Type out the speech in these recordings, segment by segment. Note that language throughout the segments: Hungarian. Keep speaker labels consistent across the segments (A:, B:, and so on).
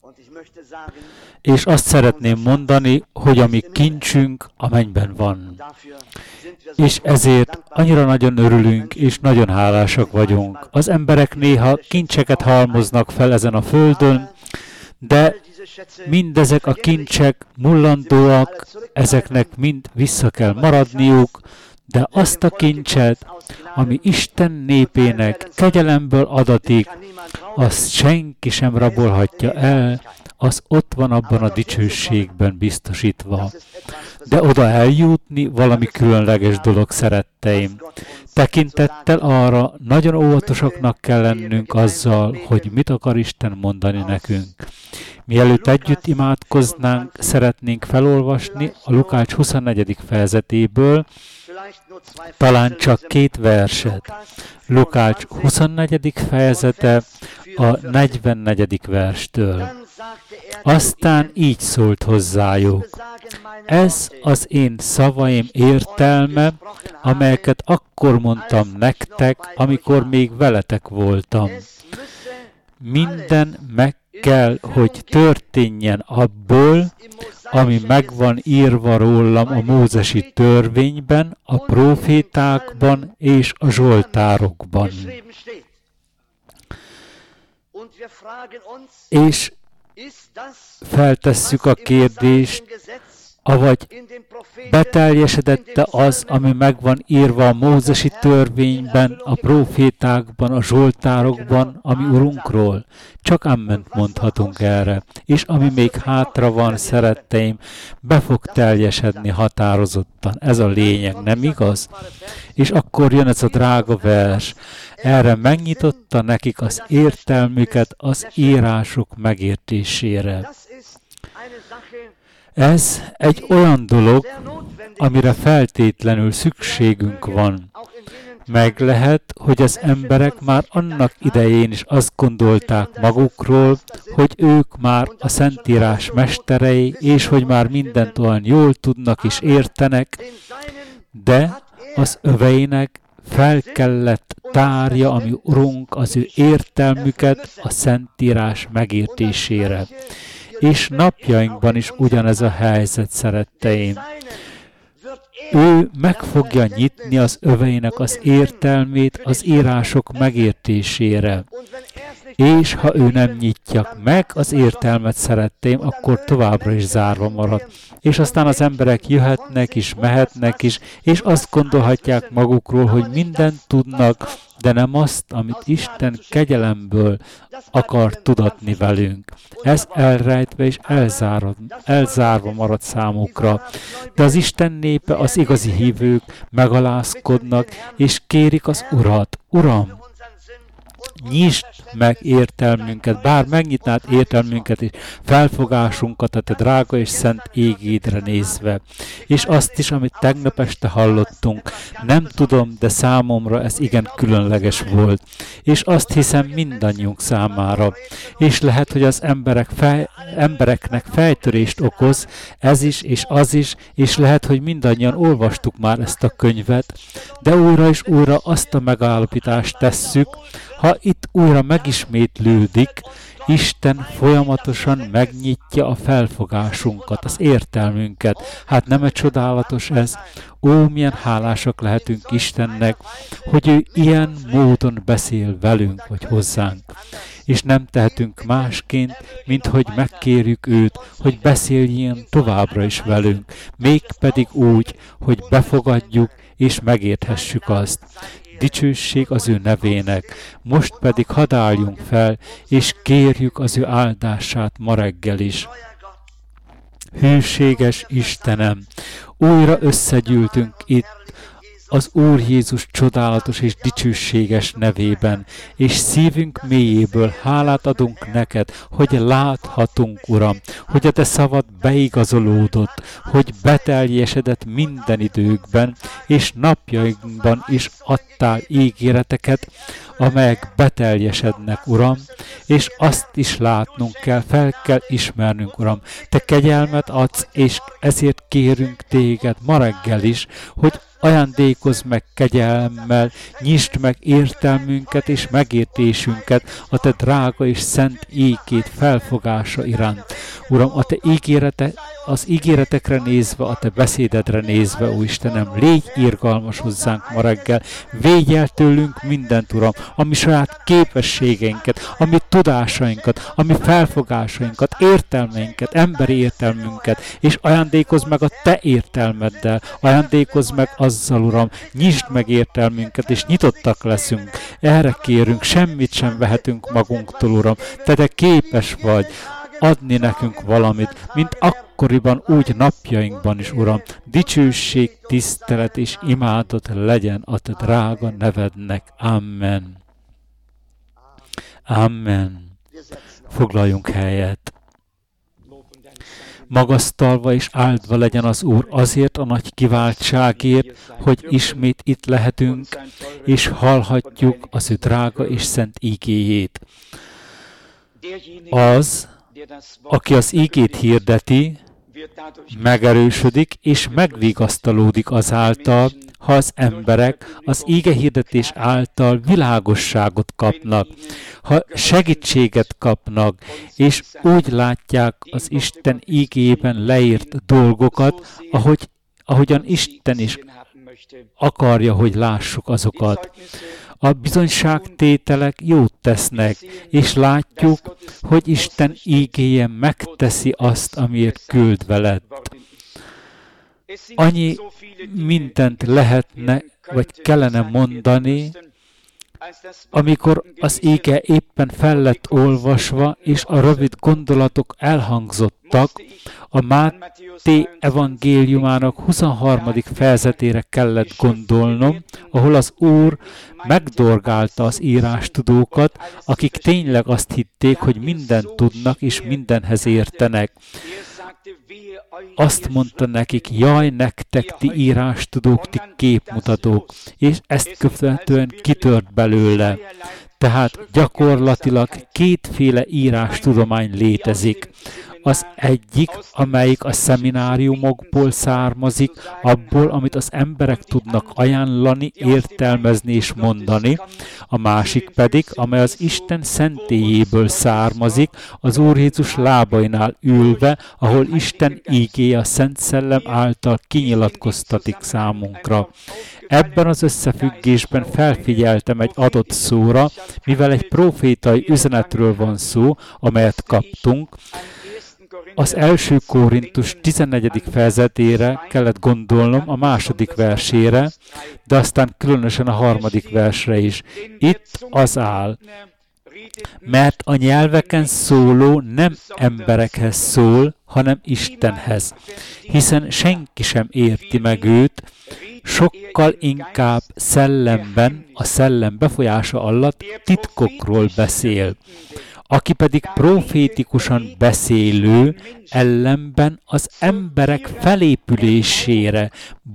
A: És azt szeretném mondani, hogy a mi kincsünk a mennyben van. És ezért annyira nagyon örülünk, és nagyon hálásak vagyunk. Az emberek néha kincseket halmoznak fel ezen a földön, de mindezek a kincsek mullandóak, ezeknek mind vissza kell maradniuk, de azt a kincset, ami Isten népének kegyelemből adatik, azt senki sem rabolhatja el, az ott van abban a dicsőségben biztosítva. De oda eljutni valami különleges dolog, szeretteim. Tekintettel arra nagyon óvatosaknak kell lennünk azzal, hogy mit akar Isten mondani nekünk. Mielőtt együtt imádkoznánk, szeretnénk felolvasni a Lukács 24. fejezetéből talán csak 2 verset. Lukács 24. fejezete a 44. verstől. Aztán így szólt hozzájuk: ez az én szavaim értelme, amelyeket akkor mondtam nektek, amikor még veletek voltam. Minden meg kell, hogy történjen abból, ami meg van írva rólam a mózesi törvényben, a prófétákban és a zsoltárokban. És feltesszük a kérdést, avagy beteljesedette az, ami megvan írva a mózesi törvényben, a prófétákban, a zsoltárokban, ami Urunkról? Csak amment mondhatunk erre. És ami még hátra van, szeretteim, be fog teljesedni határozottan. Ez a lényeg, nem igaz? És akkor jön ez a drága vers. Erre megnyitotta nekik az értelmüket az írások megértésére. Ez egy olyan dolog, amire feltétlenül szükségünk van. Meg lehet, hogy az emberek már annak idején is azt gondolták magukról, hogy ők már a Szentírás mesterei, és hogy már mindent olyan jól tudnak és értenek, de az öveinek fel kellett tárja, ami Urunk, az ő értelmüket a Szentírás megértésére. És napjainkban is ugyanez a helyzet, szeretteim. Ő meg fogja nyitni az öveinek az értelmét az írások megértésére. És ha ő nem nyitja meg az értelmet, szeretteim, akkor továbbra is zárva marad. És aztán az emberek jöhetnek is, mehetnek is, és azt gondolhatják magukról, hogy mindent tudnak, de nem azt, amit Isten kegyelemből akar tudatni velünk. Ez elrejtve és elzárva marad számukra. De az Isten népe, az igazi hívők megalázkodnak, és kérik az Urat: Uram, nyisd meg értelmünket, bár megnyitnád értelmünket és felfogásunkat a te drága és szent égédre nézve. És azt is, amit tegnap este hallottunk, nem tudom, de számomra ez igen különleges volt. És azt hiszem mindannyiunk számára. És lehet, hogy az embereknek fejtörést okoz, ez is és az is, és lehet, hogy mindannyian olvastuk már ezt a könyvet, de újra és újra azt a megállapítást tesszük, ha itt újra megismétlődik, Isten folyamatosan megnyitja a felfogásunkat, az értelmünket. Hát nem-e csodálatos ez? Ó, milyen hálásak lehetünk Istennek, hogy ő ilyen módon beszél velünk, vagy hozzánk. És nem tehetünk másként, mint hogy megkérjük őt, hogy beszéljen továbbra is velünk, mégpedig úgy, hogy befogadjuk és megérthessük azt. Dicsőség az ő nevének. Most pedig hadd álljunk fel, és kérjük az ő áldását ma reggel is. Hűséges Istenem, újra összegyűltünk itt az Úr Jézus csodálatos és dicsőséges nevében, és szívünk mélyéből hálát adunk neked, hogy láthatunk, Uram, hogy a te szavad beigazolódott, hogy beteljesedett minden időkben, és napjainkban is adtál ígéreteket, amelyek beteljesednek, Uram, és azt is látnunk kell, fel kell ismernünk, Uram. Te kegyelmet adsz, és ezért kérünk téged ma reggel is, hogy ajándékozz meg kegyelemmel, nyisd meg értelmünket és megértésünket a te drága és szent ékét felfogása iránt. Uram, a te az ígéretekre nézve, a te beszédedre nézve, ó Istenem, légy irgalmas hozzánk ma reggel, védj el tőlünk mindent, Uram, ami saját képességeinket, ami tudásainkat, ami felfogásainkat, értelmeinket, emberi értelmünket, és ajándékozz meg a te értelmeddel, ajándékozz meg azzal, Uram, nyisd meg értelmünket, és nyitottak leszünk. Erre kérünk, semmit sem vehetünk magunktól, Uram, te képes vagy adni nekünk valamit, mint akkoriban, úgy napjainkban is, Uram. Dicsőség, tisztelet és imádat legyen a te drága nevednek. Amen. Amen. Foglaljunk helyet. Magasztalva és áldva legyen az Úr azért a nagy kiváltságért, hogy ismét itt lehetünk, és hallhatjuk az ő drága és szent ígéjét. Az, aki az ígét hirdeti, megerősödik és megvigasztalódik azáltal, ha az emberek az íge hirdetés által világosságot kapnak, ha segítséget kapnak, és úgy látják az Isten ígében leírt dolgokat, ahogyan Isten is akarja, hogy lássuk azokat. A bizonyságtételek jót tesznek, és látjuk, hogy Isten ígéje megteszi azt, amiért küldve lett. Annyi mindent lehetne, vagy kellene mondani, amikor az íge éppen fel lett olvasva, és a rövid gondolatok elhangzottak, a Máté evangéliumának 23. fejezetére kellett gondolnom, ahol az Úr megdorgálta az írástudókat, akik tényleg azt hitték, hogy mindent tudnak és mindenhez értenek. Azt mondta nekik, jaj nektek, ti írástudók, ti képmutatók, és ezt követően kitört belőle. Tehát gyakorlatilag kétféle írástudomány létezik. Az egyik, amelyik a szemináriumokból származik, abból, amit az emberek tudnak ajánlani, értelmezni és mondani. A másik pedig, amely az Isten szentélyéből származik, az Úr Jézus lábainál ülve, ahol Isten ígéje a Szent Szellem által kinyilatkoztatik számunkra. Ebben az összefüggésben felfigyeltem egy adott szóra, mivel egy profétai üzenetről van szó, amelyet kaptunk. Az 1. Korintus 14. fejezetére kellett gondolnom, a 2. versére, de aztán különösen a 3. versre is. Itt az áll, mert a nyelveken szóló nem emberekhez szól, hanem Istenhez, hiszen senki sem érti meg őt, sokkal inkább szellemben, a szellem befolyása alatt titkokról beszél. Aki pedig profétikusan beszélő, ellenben az emberek felépülésére,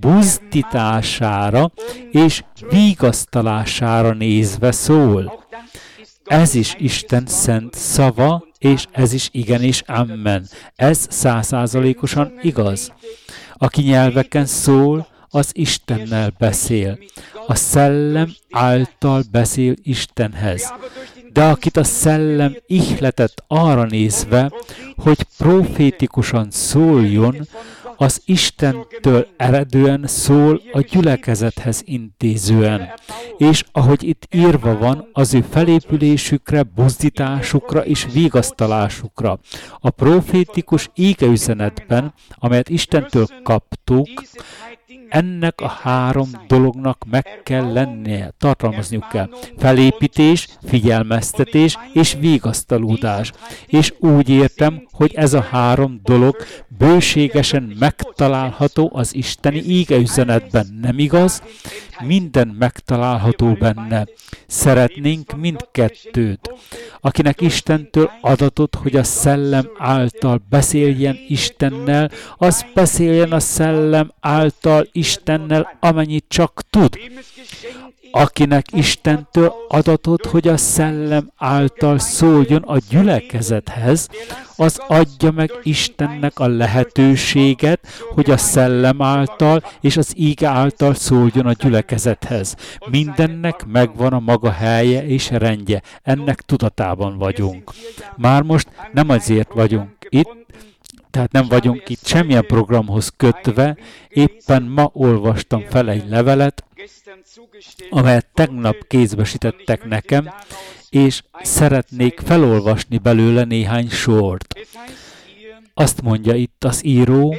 A: buzdítására és vigasztalására nézve szól. Ez is Isten szent szava, és ez is igenis amen. Ez 100%-osan igaz. Aki nyelveken szól, az Istennel beszél. A szellem által beszél Istenhez. De akit a szellem ihletett arra nézve, hogy profétikusan szóljon, az Istentől eredően szól a gyülekezethez intézően. És ahogy itt írva van, az ő felépülésükre, buzdításukra és vigasztalásukra. A profétikus ígeüzenetben, amelyet Istentől kaptuk, ennek a 3 dolognak meg kell lennie, tartalmazniuk kell. Felépítés, figyelmeztetés és vigasztalódás. És úgy értem, hogy ez a 3 dolog bőségesen megtalálható az isteni ígeüzenetben, nem igaz? Minden megtalálható benne. Szeretnénk mindkettőt. Akinek Istentől adatot, hogy a szellem által beszéljen Istennel, az beszéljen a szellem által Istennel, amennyit csak tud. Akinek Istentől adatot, hogy a szellem által szóljon a gyülekezethez, az adja meg Istennek a lehetőséget, hogy a szellem által és az íge által szóljon a gyülekezethez. Mindennek megvan a maga helye és rendje. Ennek tudatában vagyunk. Már most nem azért vagyunk itt, tehát nem vagyunk itt semmilyen programhoz kötve, éppen ma olvastam fel egy levelet, amelyet tegnap kézbesítettek nekem, és szeretnék felolvasni belőle néhány sort. Azt mondja itt az író,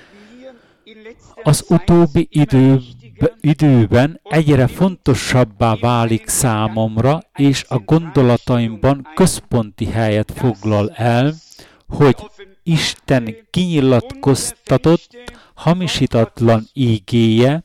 A: az utóbbi időben egyre fontosabbá válik számomra, és a gondolataimban központi helyet foglal el, hogy Isten kinyilatkoztatott, hamisítatlan ígéje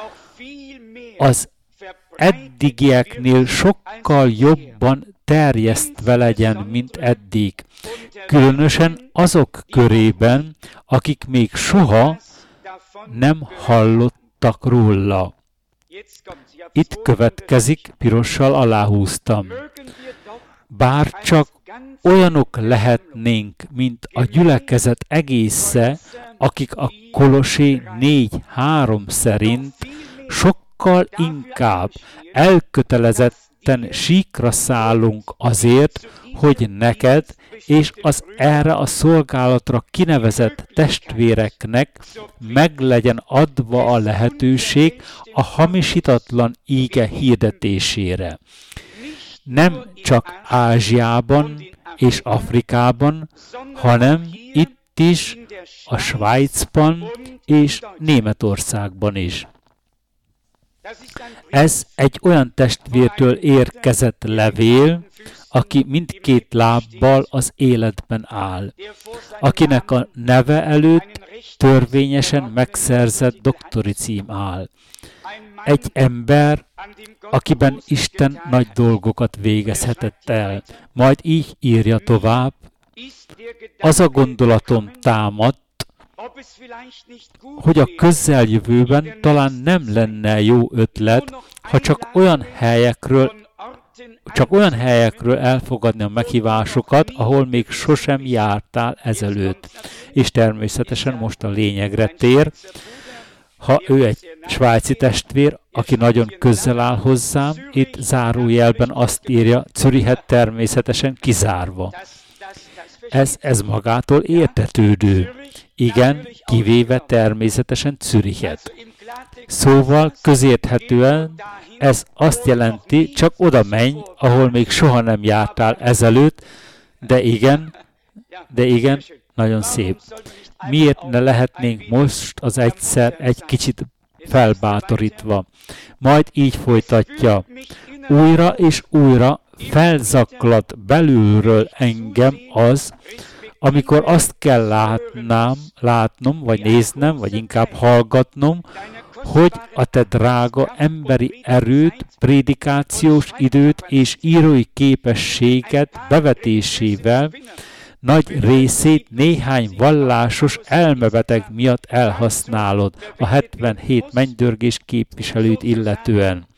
A: az eddigieknél sokkal jobban terjesztve legyen, mint eddig. Különösen azok körében, akik még soha nem hallottak róla. Itt következik, pirossal aláhúztam. Bár csak olyanok lehetnénk, mint a gyülekezet egésze, akik a Kolossé 4:3 szerint sokkal inkább elkötelezetten síkra szállunk azért, hogy neked és az erre a szolgálatra kinevezett testvéreknek meg legyen adva a lehetőség a hamisítatlan íge hirdetésére. Nem csak Ázsiában és Afrikában, hanem itt is, a Svájcban és Németországban is. Ez egy olyan testvértől érkezett levél, aki mindkét lábbal az életben áll, akinek a neve előtt törvényesen megszerzett doktori cím áll. Egy ember, akiben Isten nagy dolgokat végezhetett el. Majd így írja tovább, az a gondolatom támadt, hogy a közeljövőben talán nem lenne jó ötlet, ha csak olyan helyekről elfogadni a meghívásokat, ahol még sosem jártál ezelőtt. És természetesen most a lényegre tér, ha ő egy svájci testvér, aki nagyon közel áll hozzám, itt zárójelben azt írja, Zürichet természetesen kizárva. Ez magától értetődő. Igen, kivéve természetesen Zürichet. Szóval közérthetően ez azt jelenti, csak oda menj, ahol még soha nem jártál ezelőtt, de igen, nagyon szép. Miért ne lehetnénk most az egyszer egy kicsit felbátorítva? Majd így folytatja. Újra és újra felzaklat belülről engem az, amikor azt kell látnom, vagy néznem, vagy inkább hallgatnom, hogy a te drága emberi erőt, prédikációs időt és írói képességet bevetésével nagy részét néhány vallásos elmebeteg miatt elhasználod a 77 mennydörgés képviselőt illetően.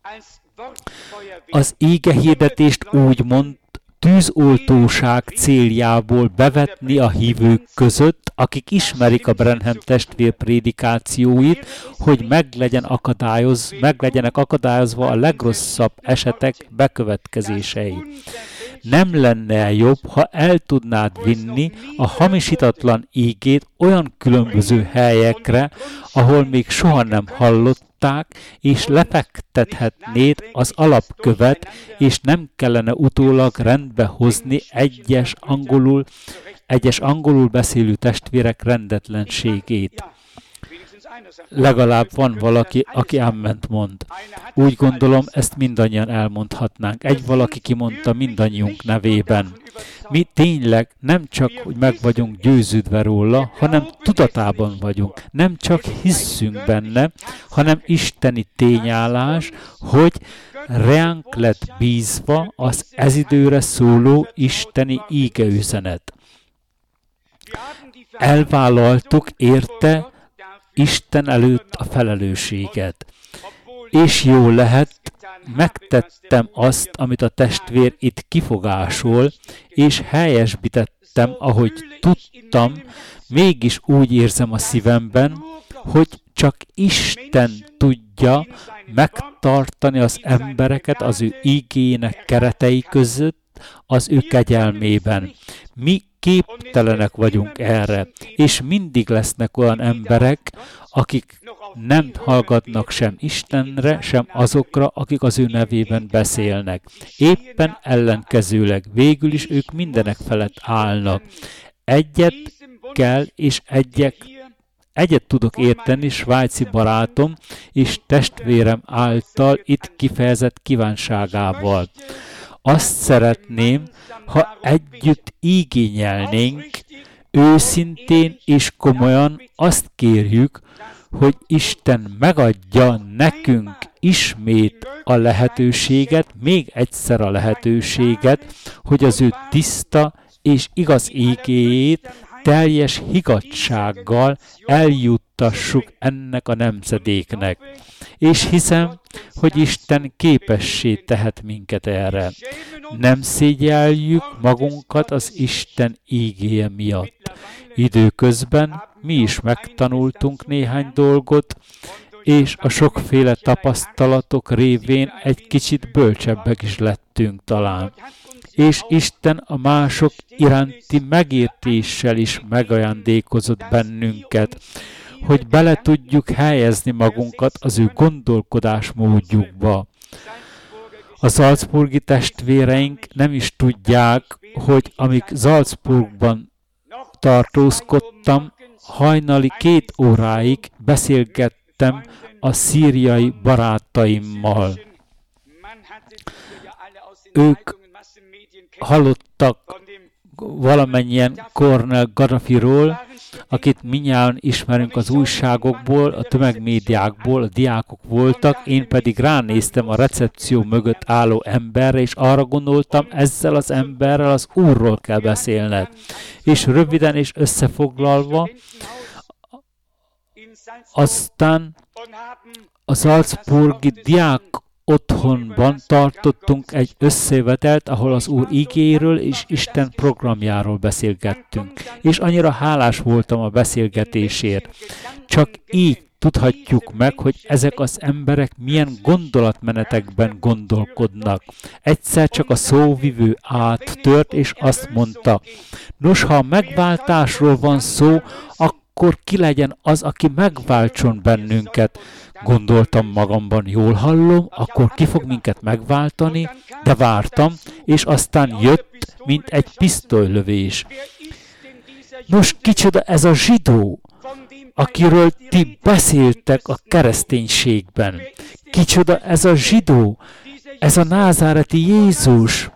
A: Az ígehirdetést úgymond tűzoltóság céljából bevetni a hívők között, akik ismerik a Branham testvér prédikációit, hogy meg legyenek akadályozva a legrosszabb esetek bekövetkezései. Nem lenne jobb, ha el tudnád vinni a hamisítatlan ígét olyan különböző helyekre, ahol még soha nem hallották, és lefektethetnéd az alapkövet, és nem kellene utólag rendbe hozni egyes angolul beszélő testvérek rendetlenségét. Legalább van valaki, aki amment mond. Úgy gondolom, ezt mindannyian elmondhatnánk. Egy valaki kimondta mindannyiunk nevében. mi tényleg nem csak, hogy meg vagyunk győződve róla, hanem tudatában vagyunk. Nem csak hiszünk benne, hanem isteni tényállás, hogy ránk lett bízva az ez időre szóló isteni ígeüzenet. Elvállaltuk érte Isten előtt a felelősséget. És jó lehet, megtettem azt, amit a testvér itt kifogásol, és helyesbítettem, ahogy tudtam, mégis úgy érzem a szívemben, hogy csak Isten tudja megtartani az embereket az ő ígének keretei között, az ő kegyelmében. Mi képtelenek vagyunk erre, és mindig lesznek olyan emberek, akik nem hallgatnak sem Istenre, sem azokra, akik az ő nevében beszélnek. Éppen ellenkezőleg végül is ők mindenek felett állnak. Egyet kell, és egyet tudok érteni svájci barátom és testvérem által itt kifejezett kívánságával. Azt szeretném, ha együtt igényelnénk, őszintén és komolyan azt kérjük, hogy Isten megadja nekünk ismét a lehetőséget, még egyszer a lehetőséget, hogy az ő tiszta és igaz ígéjét teljes higgadtsággal eljuttassuk ennek a nemzedéknek. És hiszem, hogy Isten képessé tehet minket erre. Nem szégyeljük magunkat az Isten ígéje miatt. Időközben mi is megtanultunk néhány dolgot, és a sokféle tapasztalatok révén egy kicsit bölcsebbek is lettünk talán. És Isten a mások iránti megértéssel is megajándékozott bennünket, hogy bele tudjuk helyezni magunkat az ő gondolkodásmódjukba. A salzburgi testvéreink nem is tudják, hogy amíg Salzburgban tartózkodtam, hajnali 2 óráig beszélgettem a szíriai barátaimmal. Ők hallottak valamennyien Cornel Gaddafiról, akit mindnyájan ismerünk az újságokból, a tömegmédiákból, a diákok voltak, én pedig ránéztem a recepció mögött álló emberre, és arra gondoltam, ezzel az emberrel az Úrról kell beszélned. És röviden és összefoglalva, aztán a salzburgi diák otthonban tartottunk egy összejövetelt, ahol az Úr igéről és Isten programjáról beszélgettünk. És annyira hálás voltam a beszélgetésért. Csak így tudhatjuk meg, hogy ezek az emberek milyen gondolatmenetekben gondolkodnak. Egyszer csak a szóvivő áttört, és azt mondta, nos, ha a megváltásról van szó, akkor ki legyen az, aki megváltson bennünket. Gondoltam magamban, jól hallom, akkor ki fog minket megváltani, de vártam, és aztán jött, mint egy pisztolylövés. Nos, kicsoda ez a zsidó, akiről ti beszéltek a kereszténységben? Kicsoda ez a zsidó, ez a názáreti Jézus?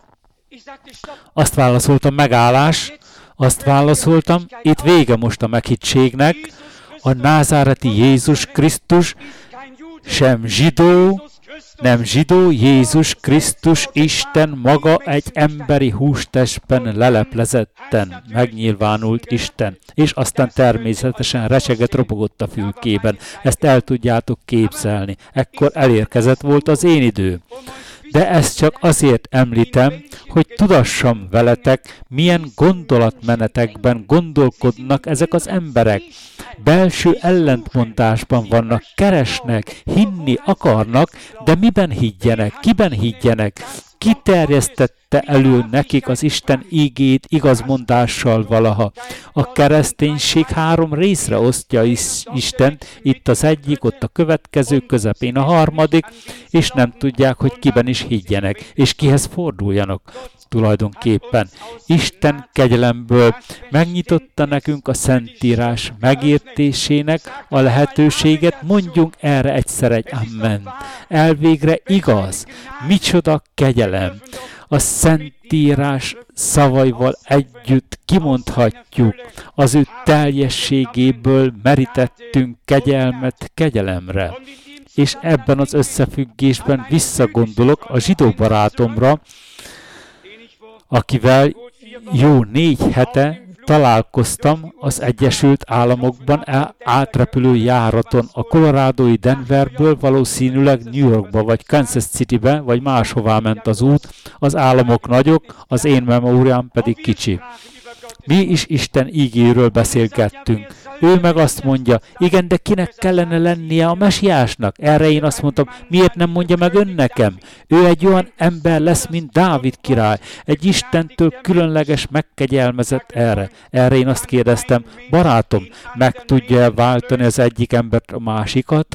A: Azt válaszoltam, megállás, azt válaszoltam, itt vége most a meghittségnek, a názáreti Jézus Krisztus sem zsidó, nem zsidó, Jézus Krisztus, Isten maga egy emberi hústestben leleplezetten megnyilvánult Isten, és aztán természetesen recsegett, robogott a fülkében. Ezt el tudjátok képzelni. Ekkor elérkezett volt az én idő. De ezt csak azért említem, hogy tudassam veletek, milyen gondolatmenetekben gondolkodnak ezek az emberek. Belső ellentmondásban vannak, keresnek, hinni akarnak, de miben higgyenek, kiben higgyenek? Ki terjesztette elő nekik az Isten ígét igazmondással valaha? A kereszténység 3 részre osztja Istent, itt az egyik, ott a következő, közepén a harmadik, és nem tudják, hogy kiben is higgyenek, és kihez forduljanak. Tulajdonképpen Isten kegyelemből megnyitotta nekünk a Szentírás megértésének a lehetőséget, mondjunk erre egyszer egy amen. Elvégre igaz, micsoda kegyelem. a Szentírás szavaival együtt kimondhatjuk, az ő teljességéből merítettünk kegyelmet kegyelemre. És ebben az összefüggésben visszagondolok a zsidó barátomra, akivel jó 4 hete találkoztam az Egyesült Államokban átrepülő járaton a colorádói Denverből valószínűleg New Yorkba, vagy Kansas Citybe, vagy máshová ment az út. Az államok nagyok, az én memóriám pedig kicsi. Mi is Isten ígéről beszélgettünk. Ő meg azt mondja, igen, de kinek kellene lennie a mesiásnak? Erre én azt mondtam, miért nem mondja meg ön nekem? Ő egy olyan ember lesz, mint Dávid király. Egy Istentől különleges, megkegyelmezett erre. Erre én azt kérdeztem, barátom, meg tudja váltani az egyik embert a másikat?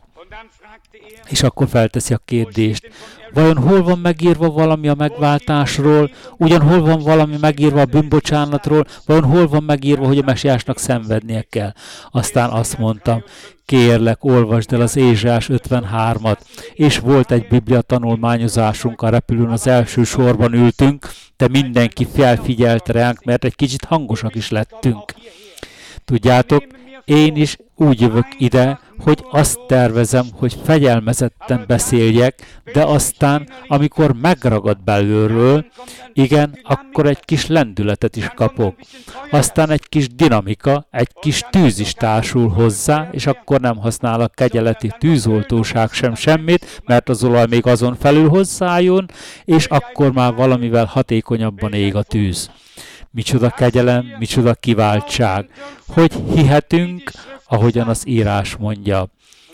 A: És akkor felteszi a kérdést, vajon hol van megírva valami a megváltásról, ugyan hol van valami megírva a bűnbocsánatról, vajon hol van megírva, hogy a mesiásnak szenvednie kell. Aztán azt mondtam, kérlek, olvasd el az Ézsaiás 53-at, és volt egy biblia tanulmányozásunk a repülőn, az első sorban ültünk, de mindenki felfigyelt ránk, mert egy kicsit hangosak is lettünk. Tudjátok, én is úgy jövök ide, hogy azt tervezem, hogy fegyelmezetten beszéljek, de aztán, amikor megragad belülről, igen, akkor egy kis lendületet is kapok. Aztán egy kis dinamika, egy kis tűz is társul hozzá, és akkor nem használ a kegyeleti tűzoltóság sem semmit, mert az olaj még azon felül hozzájön, és akkor már valamivel hatékonyabban ég a tűz. Micsoda kegyelem, micsoda kiváltság, hogy hihetünk, ahogyan az írás mondja.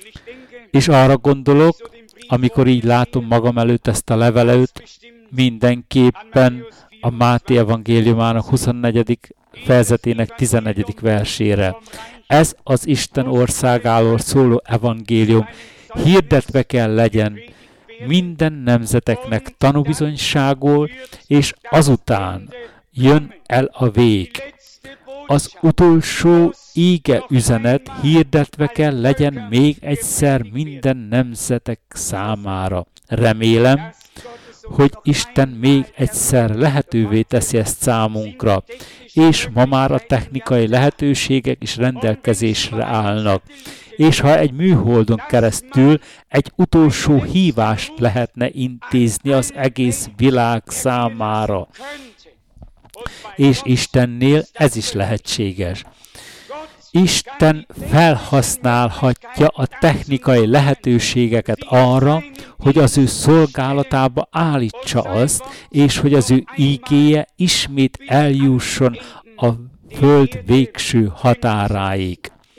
A: És arra gondolok, amikor így látom magam előtt ezt a levelőt, mindenképpen a Máté evangéliumának 24. fejezetének 11. versére. Ez az Isten országáról szóló evangélium hirdetve kell legyen minden nemzeteknek tanúbizonyságul, és azután jön el a vég. Az utolsó íge üzenet hirdetve kell legyen még egyszer minden nemzetek számára. Remélem, hogy Isten még egyszer lehetővé teszi ezt számunkra, és ma már a technikai lehetőségek is rendelkezésre állnak. És ha egy műholdon keresztül egy utolsó hívást lehetne intézni az egész világ számára, és Istennél ez is lehetséges. Isten felhasználhatja a technikai lehetőségeket arra, hogy az ő szolgálatába állítsa azt, és hogy az ő ígéje ismét eljusson a föld végső határáig.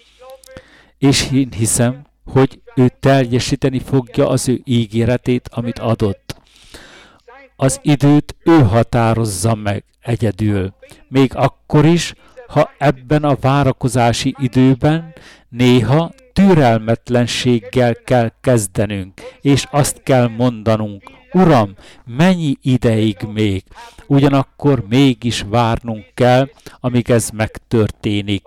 A: És én hiszem, hogy ő teljesíteni fogja az ő ígéretét, amit adott. Az időt ő határozza meg egyedül, még akkor is, ha ebben a várakozási időben néha türelmetlenséggel kell kezdenünk, és azt kell mondanunk, Uram, mennyi ideig még? Ugyanakkor mégis várnunk kell, amíg ez megtörténik.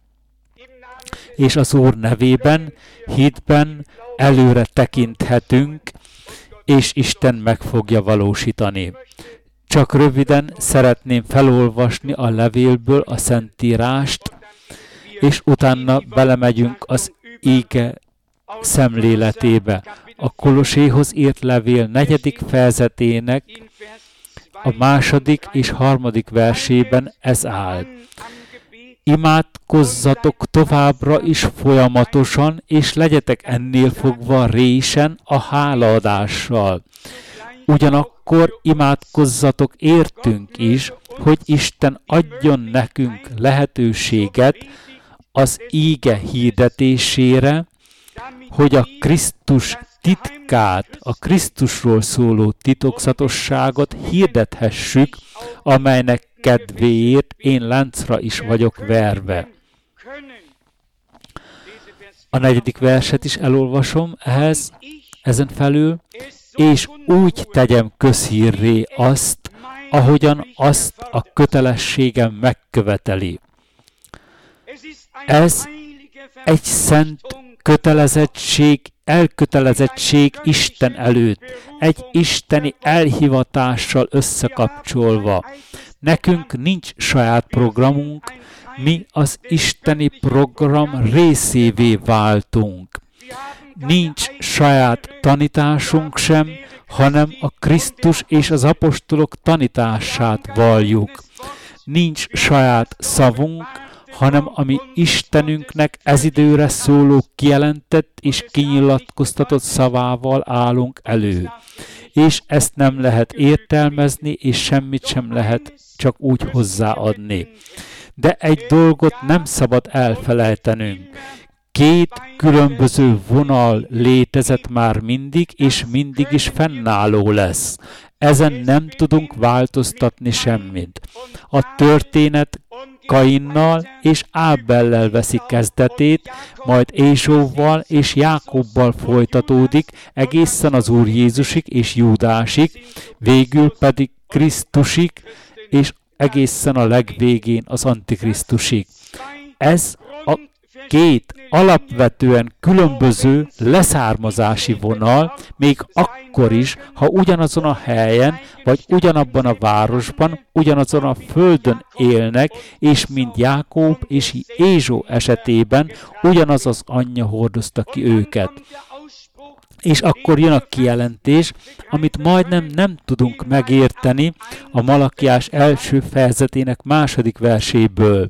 A: És az Úr nevében, hitben előre tekinthetünk, és Isten meg fogja valósítani. Csak röviden szeretném felolvasni a levélből a Szentírást, és utána belemegyünk az ége szemléletébe. A Kolosséhoz írt levél 4. fejezetének a 2. és 3. versében ez áll. Imádkozzatok továbbra is folyamatosan, és legyetek ennél fogva résen a hálaadással. Ugyanakkor imádkozzatok értünk is, hogy Isten adjon nekünk lehetőséget az íge hirdetésére, hogy a Krisztus titkát, a Krisztusról szóló titokzatosságot hirdethessük, amelynek kedvéért én láncra is vagyok verve. A 4. verset is elolvasom ezen felül, és úgy tegyem közhírré azt, ahogyan azt a kötelességem megköveteli. Ez egy szent elkötelezettség Isten előtt, egy isteni elhivatással összekapcsolva. Nekünk nincs saját programunk, mi az isteni program részévé váltunk. Nincs saját tanításunk sem, hanem a Krisztus és az apostolok tanítását valljuk. Nincs saját szavunk, hanem ami Istenünknek ez időre szóló kijelentett és kinyilatkoztatott szavával állunk elő. És ezt nem lehet értelmezni, és semmit sem lehet csak úgy hozzáadni. De egy dolgot nem szabad elfelejtenünk. Két különböző vonal létezett már mindig, és mindig is fennálló lesz. Ezen nem tudunk változtatni semmit. A történet Kainnal és Ábellel veszi kezdetét, majd Ézsóval és Jákobbal folytatódik egészen az Úr Jézusig és Júdásig, végül pedig Krisztusig, és egészen a legvégén az Antikrisztusig. Ez a két alapvetően különböző leszármazási vonal, még akkor is, ha ugyanazon a helyen, vagy ugyanabban a városban, ugyanazon a földön élnek, és mint Jákob és Ézsó esetében ugyanaz az anyja hordozta ki őket. És akkor jön a kijelentés, amit majdnem nem tudunk megérteni a Malakiás első fejezetének második verséből.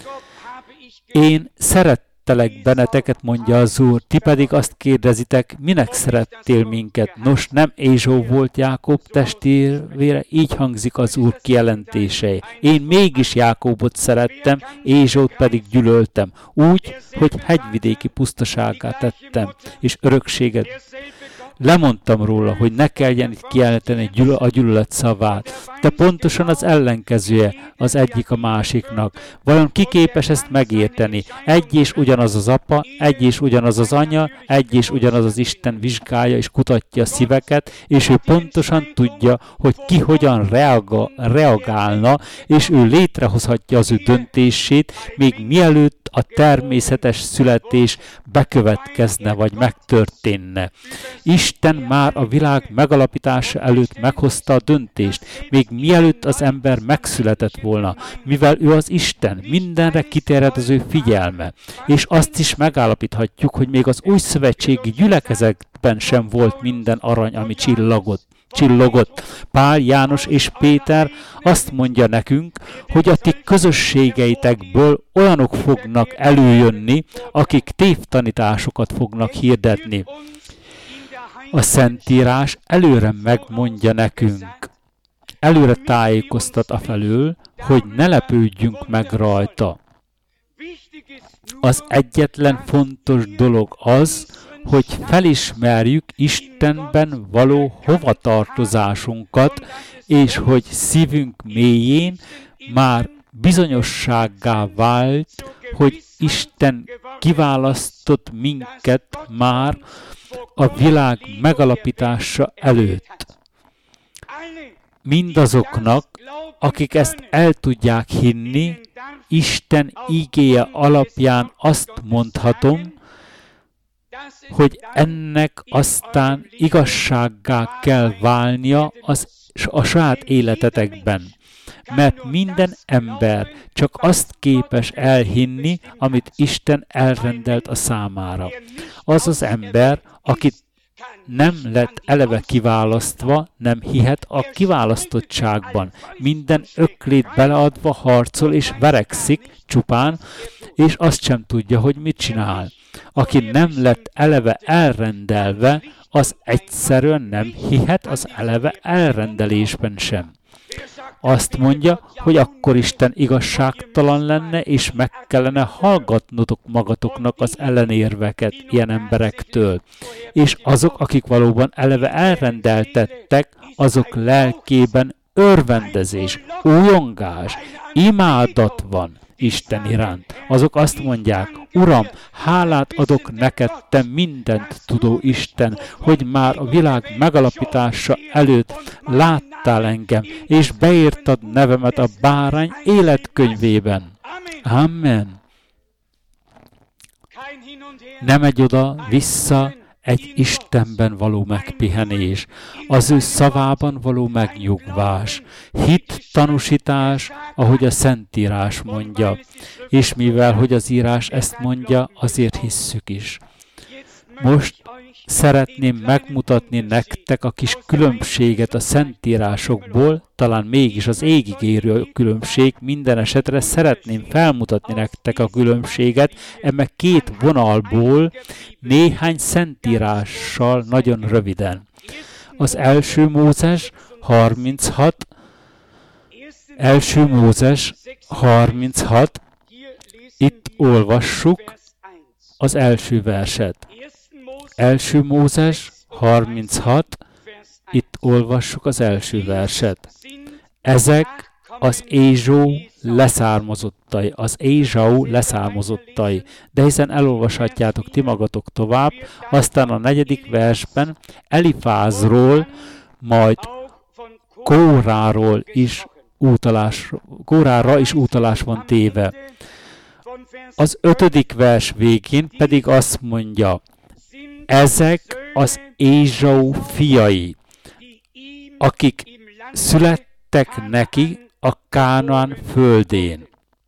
A: Én szerettelek benneteket, mondja az Úr, ti pedig azt kérdezitek, minek szerettél minket? Nos, nem Ézsó volt Jákob testvére, így hangzik az Úr kijelentései. Én mégis Jákobot szerettem, Ézsót pedig gyűlöltem, úgy, hogy hegyvidéki pusztaságát tettem, és örökséget. Lemondtam róla, hogy ne kelljen itt kijelenteni a gyűlölet szavát, de pontosan az ellenkezője az egyik a másiknak. Vajon ki képes ezt megérteni? Egy és ugyanaz az apa, egy és ugyanaz az anya, egy és ugyanaz az Isten vizsgálja és kutatja a szíveket, és ő pontosan tudja, hogy ki hogyan reagálna, és ő létrehozhatja az ő döntését, még mielőtt a természetes születés bekövetkezne, vagy megtörténne. Isten már a világ megalapítása előtt meghozta a döntést, még mielőtt az ember megszületett volna, mivel ő az Isten, mindenre kiterjed az ő figyelme. És azt is megállapíthatjuk, hogy még az új szövetségi gyülekezetben sem volt minden arany, ami csillogott. Pál, János és Péter azt mondja nekünk, hogy a ti közösségeitekből olyanok fognak előjönni, akik tévtanításokat fognak hirdetni. A Szentírás előre megmondja nekünk, előre tájékoztat afelől, hogy ne lepődjünk meg rajta. Az egyetlen fontos dolog az, hogy felismerjük Istenben való hovatartozásunkat, és hogy szívünk mélyén már bizonyossággá vált, hogy Isten kiválasztott minket már a világ megalapítása előtt. Mindazoknak, akik ezt el tudják hinni, Isten ígéje alapján azt mondhatom, hogy ennek aztán igazsággá kell válnia a saját életetekben. Mert minden ember csak azt képes elhinni, amit Isten elrendelt a számára. Az az ember, aki nem lett eleve kiválasztva, nem hihet a kiválasztottságban. Minden öklét beleadva harcol és verekszik csupán, és azt sem tudja, hogy mit csinál. Aki nem lett eleve elrendelve, az egyszerűen nem hihet az eleve elrendelésben sem. Azt mondja, hogy akkor Isten igazságtalan lenne, és meg kellene hallgatnotok magatoknak az ellenérveket ilyen emberektől. És azok, akik valóban eleve elrendeltettek, azok lelkében örvendezés, újongás, imádat van Isten iránt. Azok azt mondják, Uram, hálát adok neked, te mindent tudó Isten, hogy már a világ megalapítása előtt láttál engem, és beírtad nevemet a bárány életkönyvében. Amen. Nem megy oda, vissza egy Istenben való megpihenés, az ő szavában való megnyugvás, hit tanúsítás, ahogy a Szentírás mondja. És mivel, hogy az írás ezt mondja, azért hisszük is. Most szeretném megmutatni nektek a kis különbséget a Szentírásokból, talán mégis az égig érő különbség, minden esetre szeretném felmutatni nektek a különbséget, eme két vonalból néhány Szentírással nagyon röviden. Az első Mózes 36, itt olvassuk az első verset. Első Mózes 36, itt olvassuk az első verset. Ezek az Ézsau leszármazottai, de hiszen elolvashatjátok ti magatok tovább, aztán a 4. versben Elifázról, majd Kórára is utalás van téve. Az 5. vers végén pedig azt mondja, ezek az Ézsau fiai, akik születtek neki a Kánaán földén.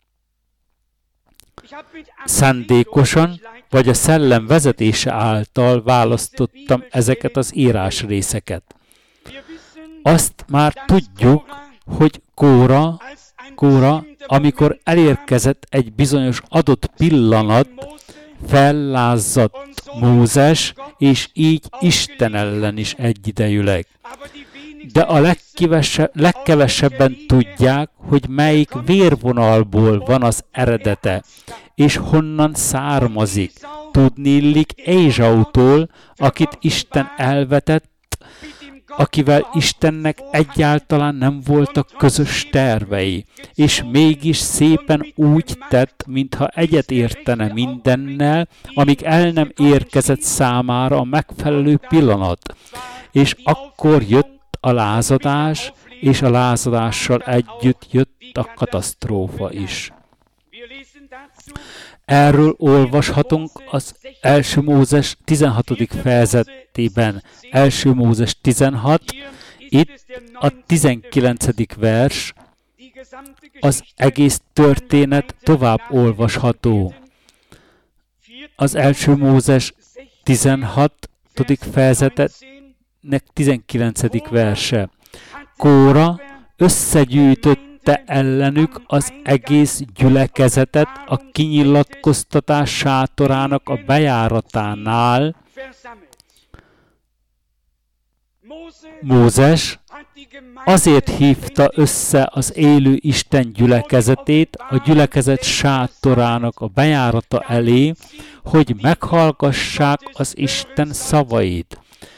A: Szándékosan, vagy a szellem vezetése által választottam ezeket az írásrészeket. Azt már tudjuk, hogy Kóra, amikor elérkezett egy bizonyos adott pillanat, fellázzadt Mózes, és így Isten ellen is egyidejűleg. De a legkevesebben tudják, hogy melyik vérvonalból van az eredete, és honnan származik. Tudniillik Ézsautól, akit Isten elvetett, akivel Istennek egyáltalán nem voltak közös tervei, és mégis szépen úgy tett, mintha egyet értene mindennel, amíg el nem érkezett számára a megfelelő pillanat. És akkor jött a lázadás, és a lázadással együtt jött a katasztrófa is. Erről olvashatunk az 1. Mózes 16. fejezetében. 1. Mózes 16, itt a 19. vers, az egész történet tovább olvasható. Az 1. Mózes 16. fejezetnek 19. verse. Kóra összegyűjtött ellenük az egész gyülekezetet a kinyilatkoztatás sátorának a bejáratánál. Mózes azért hívta össze az élő Isten gyülekezetét a gyülekezet sátorának a bejárata elé, hogy meghallgassák az Isten szavait.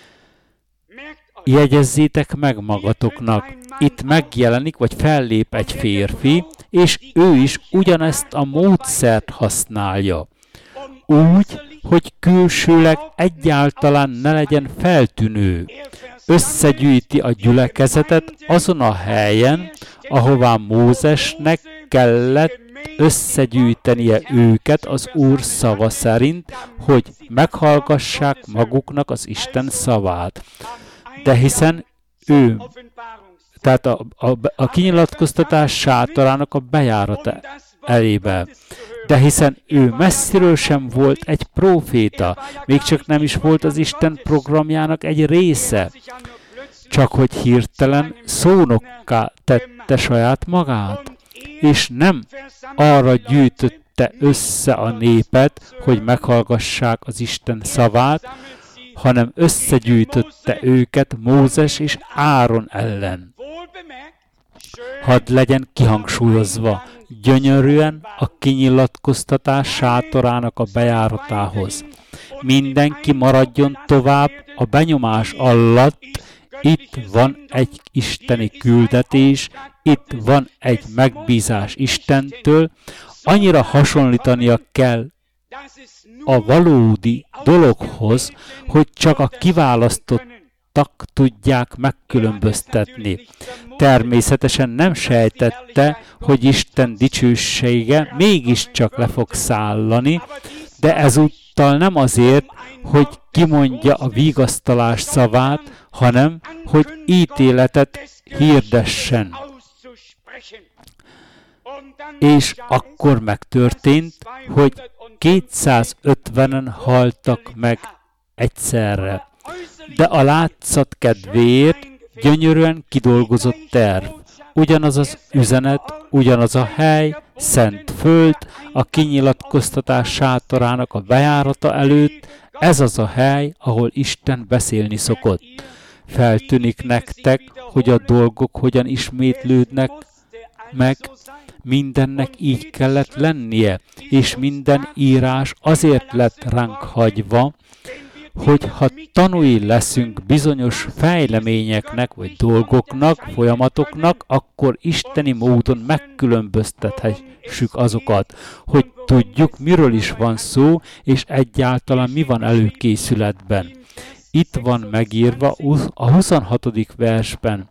A: Jegyezzétek meg magatoknak, itt megjelenik, vagy fellép egy férfi, és ő is ugyanezt a módszert használja. Úgy, hogy külsőleg egyáltalán ne legyen feltűnő. Összegyűjti a gyülekezetet azon a helyen, ahová Mózesnek kellett összegyűjtenie őket az Úr szava szerint, hogy meghallgassák maguknak az Isten szavát. De hiszen ő, tehát a kinyilatkoztatás sátorának a bejárata elébe. De hiszen ő messziről sem volt egy próféta, még csak nem is volt az Isten programjának egy része, csak hogy hirtelen szónokká tette saját magát, és nem arra gyűjtötte össze a népet, hogy meghallgassák az Isten szavát, hanem összegyűjtötte őket Mózes és Áron ellen. Hadd legyen kihangsúlyozva, gyönyörűen a kinyilatkoztatás sátorának a bejáratához. Mindenki maradjon tovább a benyomás alatt, itt van egy isteni küldetés, itt van egy megbízás Istentől, annyira hasonlítania kell a valódi dologhoz, hogy csak a kiválasztottak tudják megkülönböztetni. Természetesen nem sejtette, hogy Isten dicsősége mégiscsak le fog szállani, de által nem azért, hogy kimondja a vigasztalás szavát, hanem hogy ítéletet hirdessen. És akkor megtörtént, hogy 250-en haltak meg egyszerre. De a látszat kedvéért gyönyörűen kidolgozott terv. Ugyanaz az üzenet, ugyanaz a hely, szent föld, a kinyilatkoztatás sátorának a bejárata előtt, ez az a hely, ahol Isten beszélni szokott. Feltűnik nektek, hogy a dolgok hogyan ismétlődnek meg, mindennek így kellett lennie, és minden írás azért lett ránk hagyva, hogy ha tanúi leszünk bizonyos fejleményeknek, vagy dolgoknak, folyamatoknak, akkor isteni módon megkülönböztethessük azokat, hogy tudjuk, miről is van szó, és egyáltalán mi van előkészületben. Itt van megírva a 26. versben.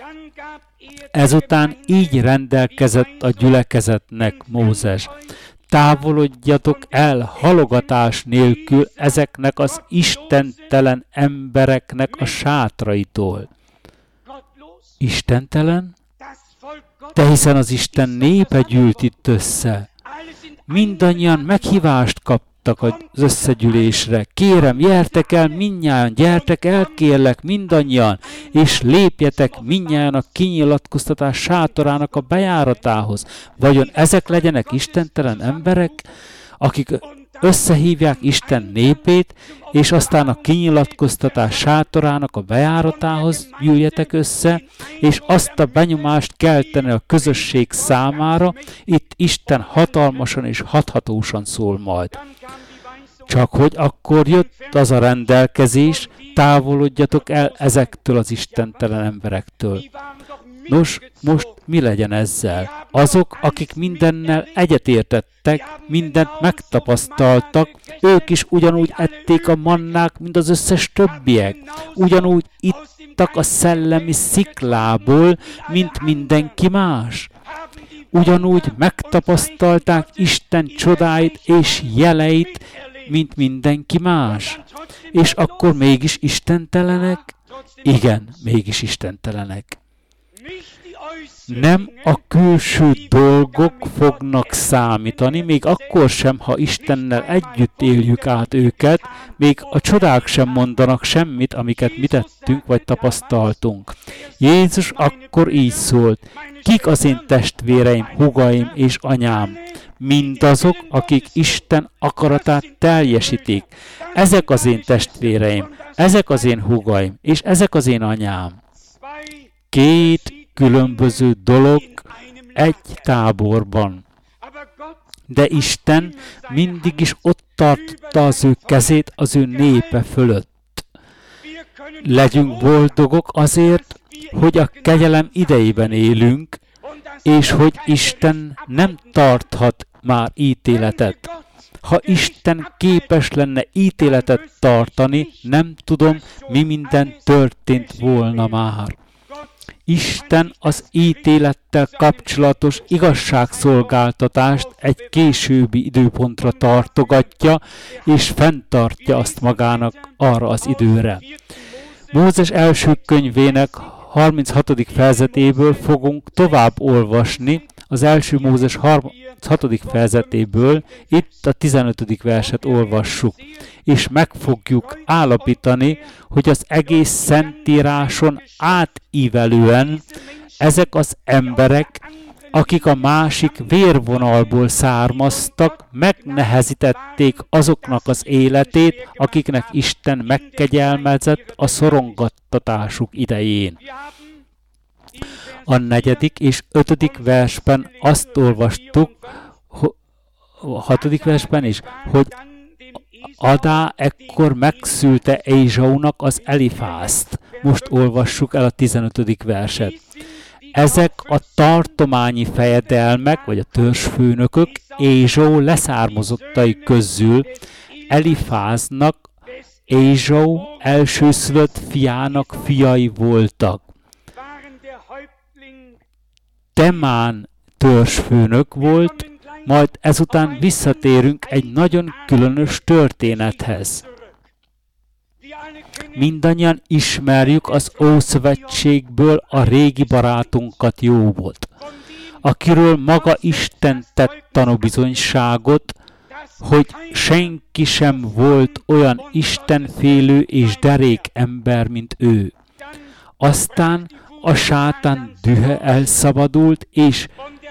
A: Ezután így rendelkezett a gyülekezetnek Mózes. Távolodjatok el halogatás nélkül ezeknek az istentelen embereknek a sátraitól. Istentelen? De hiszen az Isten népe gyűlt itt össze. Mindannyian meghívást kaptak az összegyűlésre. Kérem, gyertek el mindnyájan, gyertek el, kérlek mindannyian, és lépjetek mindnyájan a kinyilatkoztatás sátorának a bejáratához. Vajon ezek legyenek istentelen emberek, akik összehívják Isten népét, és aztán a kinyilatkoztatás sátorának a bejáratához gyűljetek össze, és azt a benyomást kelteni a közösség számára, itt Isten hatalmasan és hathatósan szól majd. Csak hogy akkor jött az a rendelkezés, távolodjatok el ezektől az istentelen emberektől. Nos, most mi legyen ezzel? Azok, akik mindennel egyetértettek, mindent megtapasztaltak, ők is ugyanúgy ették a mannák, mint az összes többiek. Ugyanúgy ittak a szellemi sziklából, mint mindenki más. Ugyanúgy megtapasztalták Isten csodáit és jeleit, mint mindenki más. És akkor mégis istentelenek? Igen, mégis istentelenek. Nem a külső dolgok fognak számítani, még akkor sem, ha Istennel együtt éljük át őket, még a csodák sem mondanak semmit, amiket mi tettünk vagy tapasztaltunk. Jézus akkor így szólt: kik az én testvéreim, húgaim és anyám? Mindazok, akik Isten akaratát teljesítik. Ezek az én testvéreim, ezek az én húgaim, és ezek az én anyám. Két különböző dolog egy táborban. De Isten mindig is ott tartotta az ő kezét az ő népe fölött. Legyünk boldogok azért, hogy a kegyelem idejében élünk, és hogy Isten nem tarthat már ítéletet. Ha Isten képes lenne ítéletet tartani, nem tudom, mi minden történt volna már. Isten az ítélettel kapcsolatos igazságszolgáltatást egy későbbi időpontra tartogatja, és fenntartja azt magának arra az időre. Mózes első könyvének 36. fejezetéből fogunk tovább olvasni, az első Mózes 36. fejezetéből, itt a 15. verset olvassuk, és meg fogjuk állapítani, hogy az egész Szentíráson átívelően ezek az emberek, akik a másik vérvonalból származtak, megnehezítették azoknak az életét, akiknek Isten megkegyelmezett a szorongattatásuk idején. A 4. és 5. versben azt olvastuk, a 6. versben is, hogy Adá ekkor megszülte Ézsaunak az Elifászt. Most olvassuk el a 15. verset. Ezek a tartományi fejedelmek, vagy a törzsfőnökök Ézsau leszármazottai közül Elifáznak, Ézsau elsőszülött fiának fiai voltak. Temán törzsfőnök volt, Majd ezután visszatérünk egy nagyon különös történethez. Mindannyian ismerjük az Ószövetségből a régi barátunkat, Jóbot, akiről maga Isten tett tanúbizonyságot, hogy senki sem volt olyan istenfélő és derék ember, mint ő. Aztán a sátán dühe elszabadult, és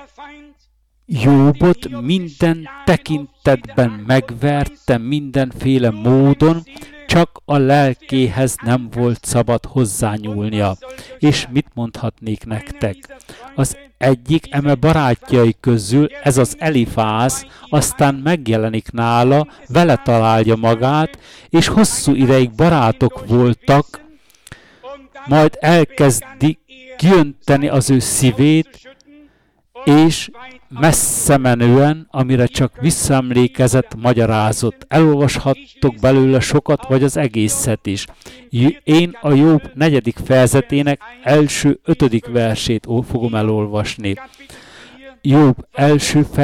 A: Jóbot minden tekintetben megverte mindenféle módon, csak a lelkéhez nem volt szabad hozzányúlnia. És mit mondhatnék nektek? Az egyik eme barátjai közül, ez az Elifáz, aztán megjelenik nála, vele találja magát, és hosszú ideig barátok voltak, majd elkezdi kiönteni az ő szívét, és messze menően, amire csak visszaemlékezett, magyarázott. Elolvashattok belőle sokat, vagy az egészet is. Én a Jobb 4. fejezetének első 5. versét fogom elolvasni. Jobb 4.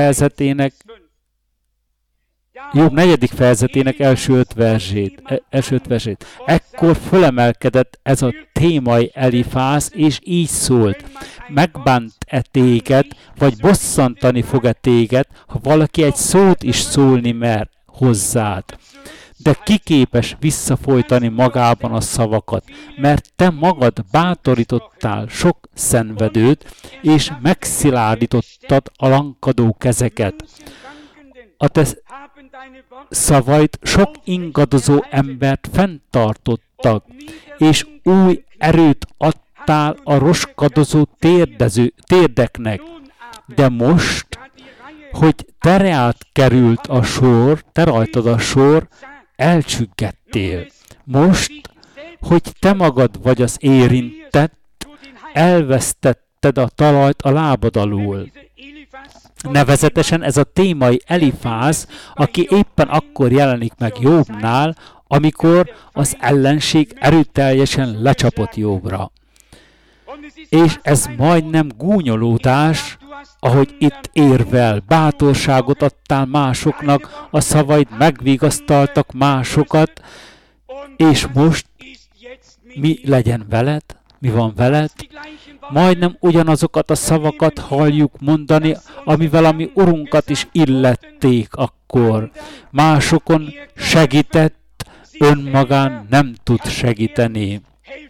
A: fejezetének első 5 versét. Ekkor fölemelkedett ez a témai Elifáz, és így szólt: megbánt-e téged, vagy bosszantani fog-e téged, ha valaki egy szót is szólni mer hozzád? De ki képes visszafolytani magában a szavakat, mert te magad bátorítottál sok szenvedőt, és megszilárdítottad a lankadó kezeket. A te szavaid sok ingadozó embert fenntartottak, és új erőt adtál a roskadozó térdeknek. De most, hogy te rád került a sor, te rajtad a sor, elcsüggettél. Most, hogy te magad vagy az érintett, elvesztetted a talajt a lábad alól. Nevezetesen ez a témai Elifáz, aki éppen akkor jelenik meg Jobbnál, amikor az ellenség erőteljesen lecsapott Jobbra. És ez majdnem gúnyolódás, ahogy itt érvel, bátorságot adtál másoknak, a szavaid megvigasztaltak másokat, és most mi legyen veled? Mi van veled? Majdnem ugyanazokat a szavakat halljuk mondani, amivel a mi Urunkat is illették akkor. Másokon segített, önmagán nem tud segíteni.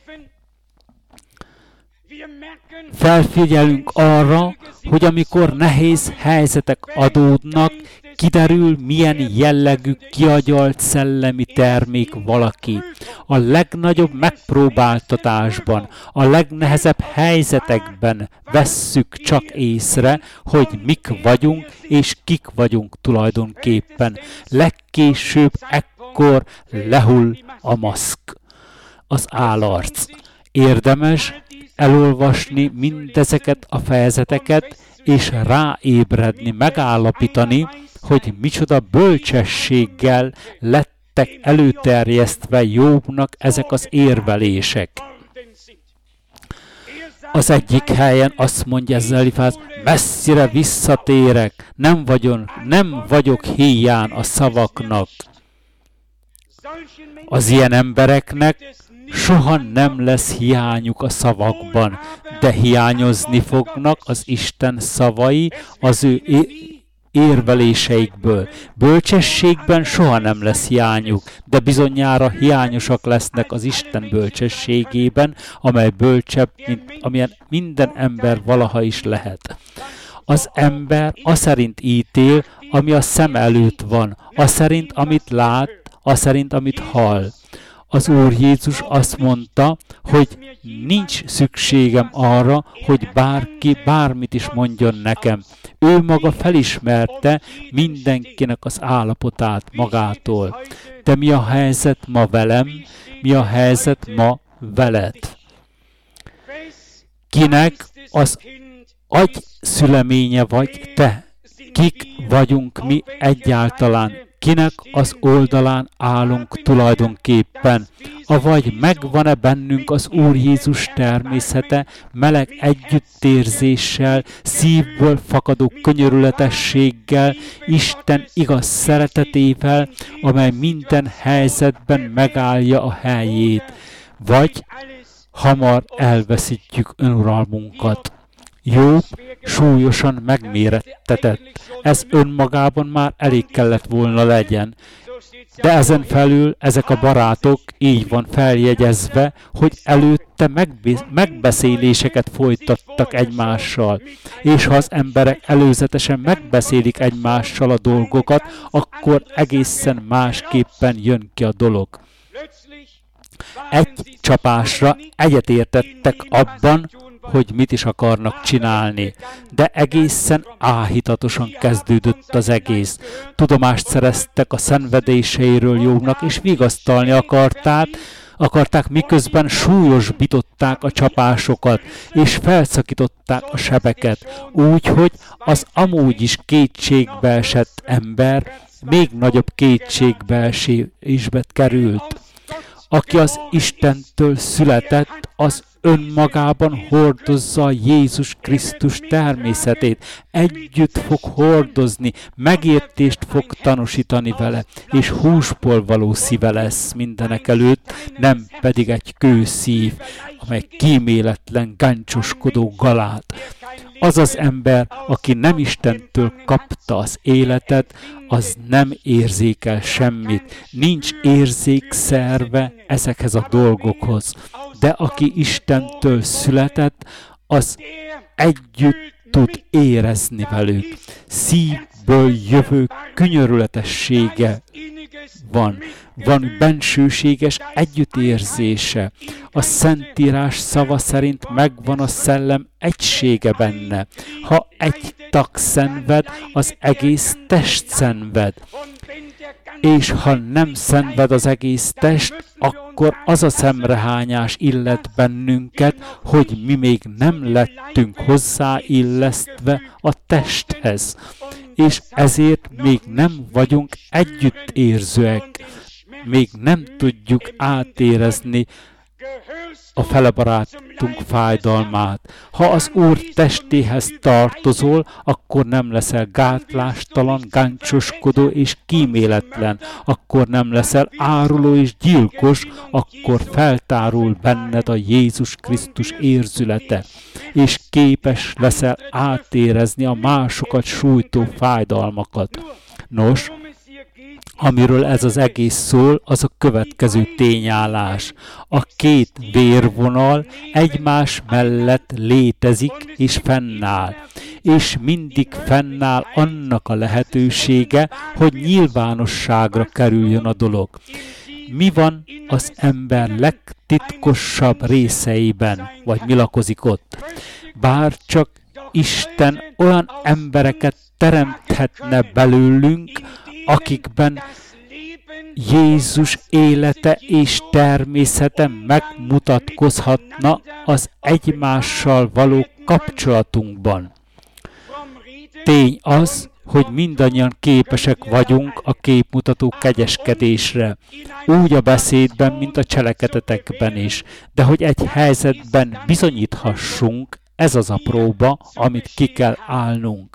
A: Felfigyelünk arra, hogy amikor nehéz helyzetek adódnak, kiderül, milyen jellegű kiagyalt szellemi termék valaki. A legnagyobb megpróbáltatásban, a legnehezebb helyzetekben vesszük csak észre, hogy mik vagyunk és kik vagyunk tulajdonképpen. Legkésőbb ekkor lehull a maszk, az állarc. Érdemes elolvasni mindezeket a fejezeteket, és ráébredni, megállapítani, hogy micsoda bölcsességgel lettek előterjesztve Jobbnak ezek az érvelések. Az egyik helyen azt mondja ez Elifáz: messzire visszatérek, nem vagyok híján a szavaknak. Az ilyen embereknek soha nem lesz hiányuk a szavakban, de hiányozni fognak az Isten szavai az ő érveléseikből. Bölcsességben soha nem lesz hiányuk, de bizonyára hiányosak lesznek az Isten bölcsességében, amely bölcsebb, mint amilyen minden ember valaha is lehet. Az ember aszerint ítél, ami a szem előtt van, aszerint, amit lát, aszerint, amit hall. Az Úr Jézus azt mondta, hogy nincs szükségem arra, hogy bárki bármit is mondjon nekem. Ő maga felismerte mindenkinek az állapotát magától. De mi a helyzet ma velem? Mi a helyzet ma veled? Kinek az agy szüleménye vagy te? Kik vagyunk mi egyáltalán? kinek az oldalán állunk tulajdonképpen, avagy megvan-e bennünk az Úr Jézus természete, meleg együttérzéssel, szívből fakadó könyörületességgel, Isten igaz szeretetével, amely minden helyzetben megállja a helyét, vagy hamar elveszítjük önuralmunkat. Jobb súlyosan megmérettetett, ez önmagában már elég kellett volna legyen. De ezen felül ezek a barátok így van feljegyezve, hogy előtte megbeszéléseket folytattak egymással. És ha az emberek előzetesen megbeszélik egymással a dolgokat, akkor egészen másképpen jön ki a dolog. Egy csapásra egyetértettek abban, hogy mit is akarnak csinálni. De egészen áhítatosan kezdődött az egész. Tudomást szereztek a szenvedéseiről Jobbnak, és vigasztalni akarták, miközben súlyosbították a csapásokat, és felszakították a sebeket, úgy, hogy az amúgy is kétségbeesett ember még nagyobb kétségbeesésbe került. Aki az Istentől született, az önmagában hordozza Jézus Krisztus természetét, együtt fog hordozni, megértést fog tanúsítani vele, és húsból való szíve lesz mindenekelőtt, nem pedig egy kőszív, amely kíméletlen, gáncsoskodó galát. Az az ember, aki nem Istentől kapta az életet, az nem érzékel semmit, nincs érzékszerve ezekhez a dolgokhoz. De aki Istentől született, az együtt tud érezni velük. Szívből jövő könyörületessége van bensőséges együttérzése. A Szentírás szava szerint megvan a szellem egysége benne. Ha egy tag szenved, az egész test szenved. És ha nem szenved az egész test, akkor az a szemrehányás illet bennünket, hogy mi még nem lettünk hozzáillesztve a testhez. És ezért még nem vagyunk együttérzőek, még nem tudjuk átérezni a felebarátunk fájdalmát. Ha az Úr testéhez tartozol, akkor nem leszel gátlástalan, gáncsoskodó és kíméletlen, akkor nem leszel áruló és gyilkos, akkor feltárul benned a Jézus Krisztus érzülete, és képes leszel átérezni a másokat sújtó fájdalmakat. Nos, amiről ez az egész szól, az a következő tényállás. A két vérvonal egymás mellett létezik és fennáll. És mindig fennáll annak a lehetősége, hogy nyilvánosságra kerüljön a dolog. Mi van az ember legtitkosabb részeiben, vagy mi lakozik ott? Bár csak Isten olyan embereket teremthetne belőlünk, akikben Jézus élete és természete megmutatkozhatna az egymással való kapcsolatunkban. Tény az, hogy mindannyian képesek vagyunk a képmutató kegyeskedésre, úgy a beszédben, mint a cselekedetekben is, de hogy egy helyzetben bizonyíthassunk, ez az a próba, amit ki kell állnunk.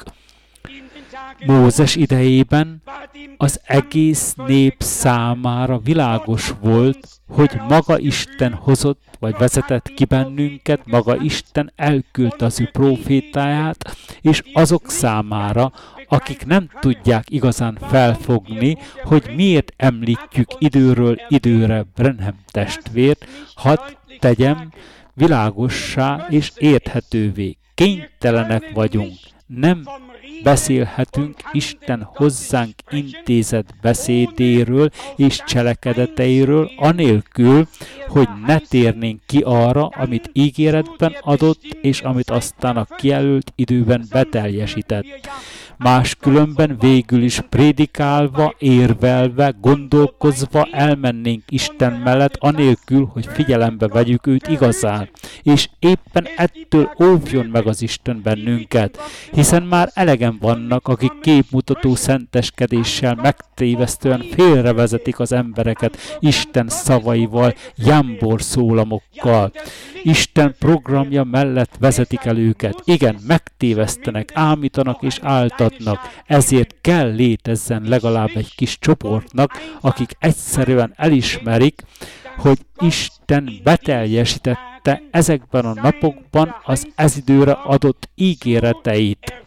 A: Mózes idejében az egész nép számára világos volt, hogy maga Isten hozott, vagy vezetett ki bennünket, maga Isten elküldte az ő prófétáját, és azok számára, akik nem tudják igazán felfogni, hogy miért említjük időről időre Branham testvért, hadd tegyem világossá és érthetővé. Kénytelenek vagyunk, nem beszélhetünk Isten hozzánk intézett beszédéről és cselekedeteiről, anélkül, hogy ne térnénk ki arra, amit ígéretben adott, és amit aztán a kijelölt időben beteljesített. máskülönben végül is prédikálva, érvelve, gondolkozva elmennénk Isten mellett, anélkül, hogy figyelembe vegyük őt igazán. És éppen ettől óvjon meg az Isten bennünket, hiszen már elegen vannak, akik képmutató szenteskedéssel megtévesztően félrevezetik az embereket Isten szavaival, jámbor szólamokkal. Isten programja mellett vezetik el őket. Igen, megtévesztenek, ámítanak és áltatnak. Ezért kell létezzen legalább egy kis csoportnak, akik egyszerűen elismerik, hogy Isten beteljesítette ezekben a napokban az ez időre adott ígéreteit.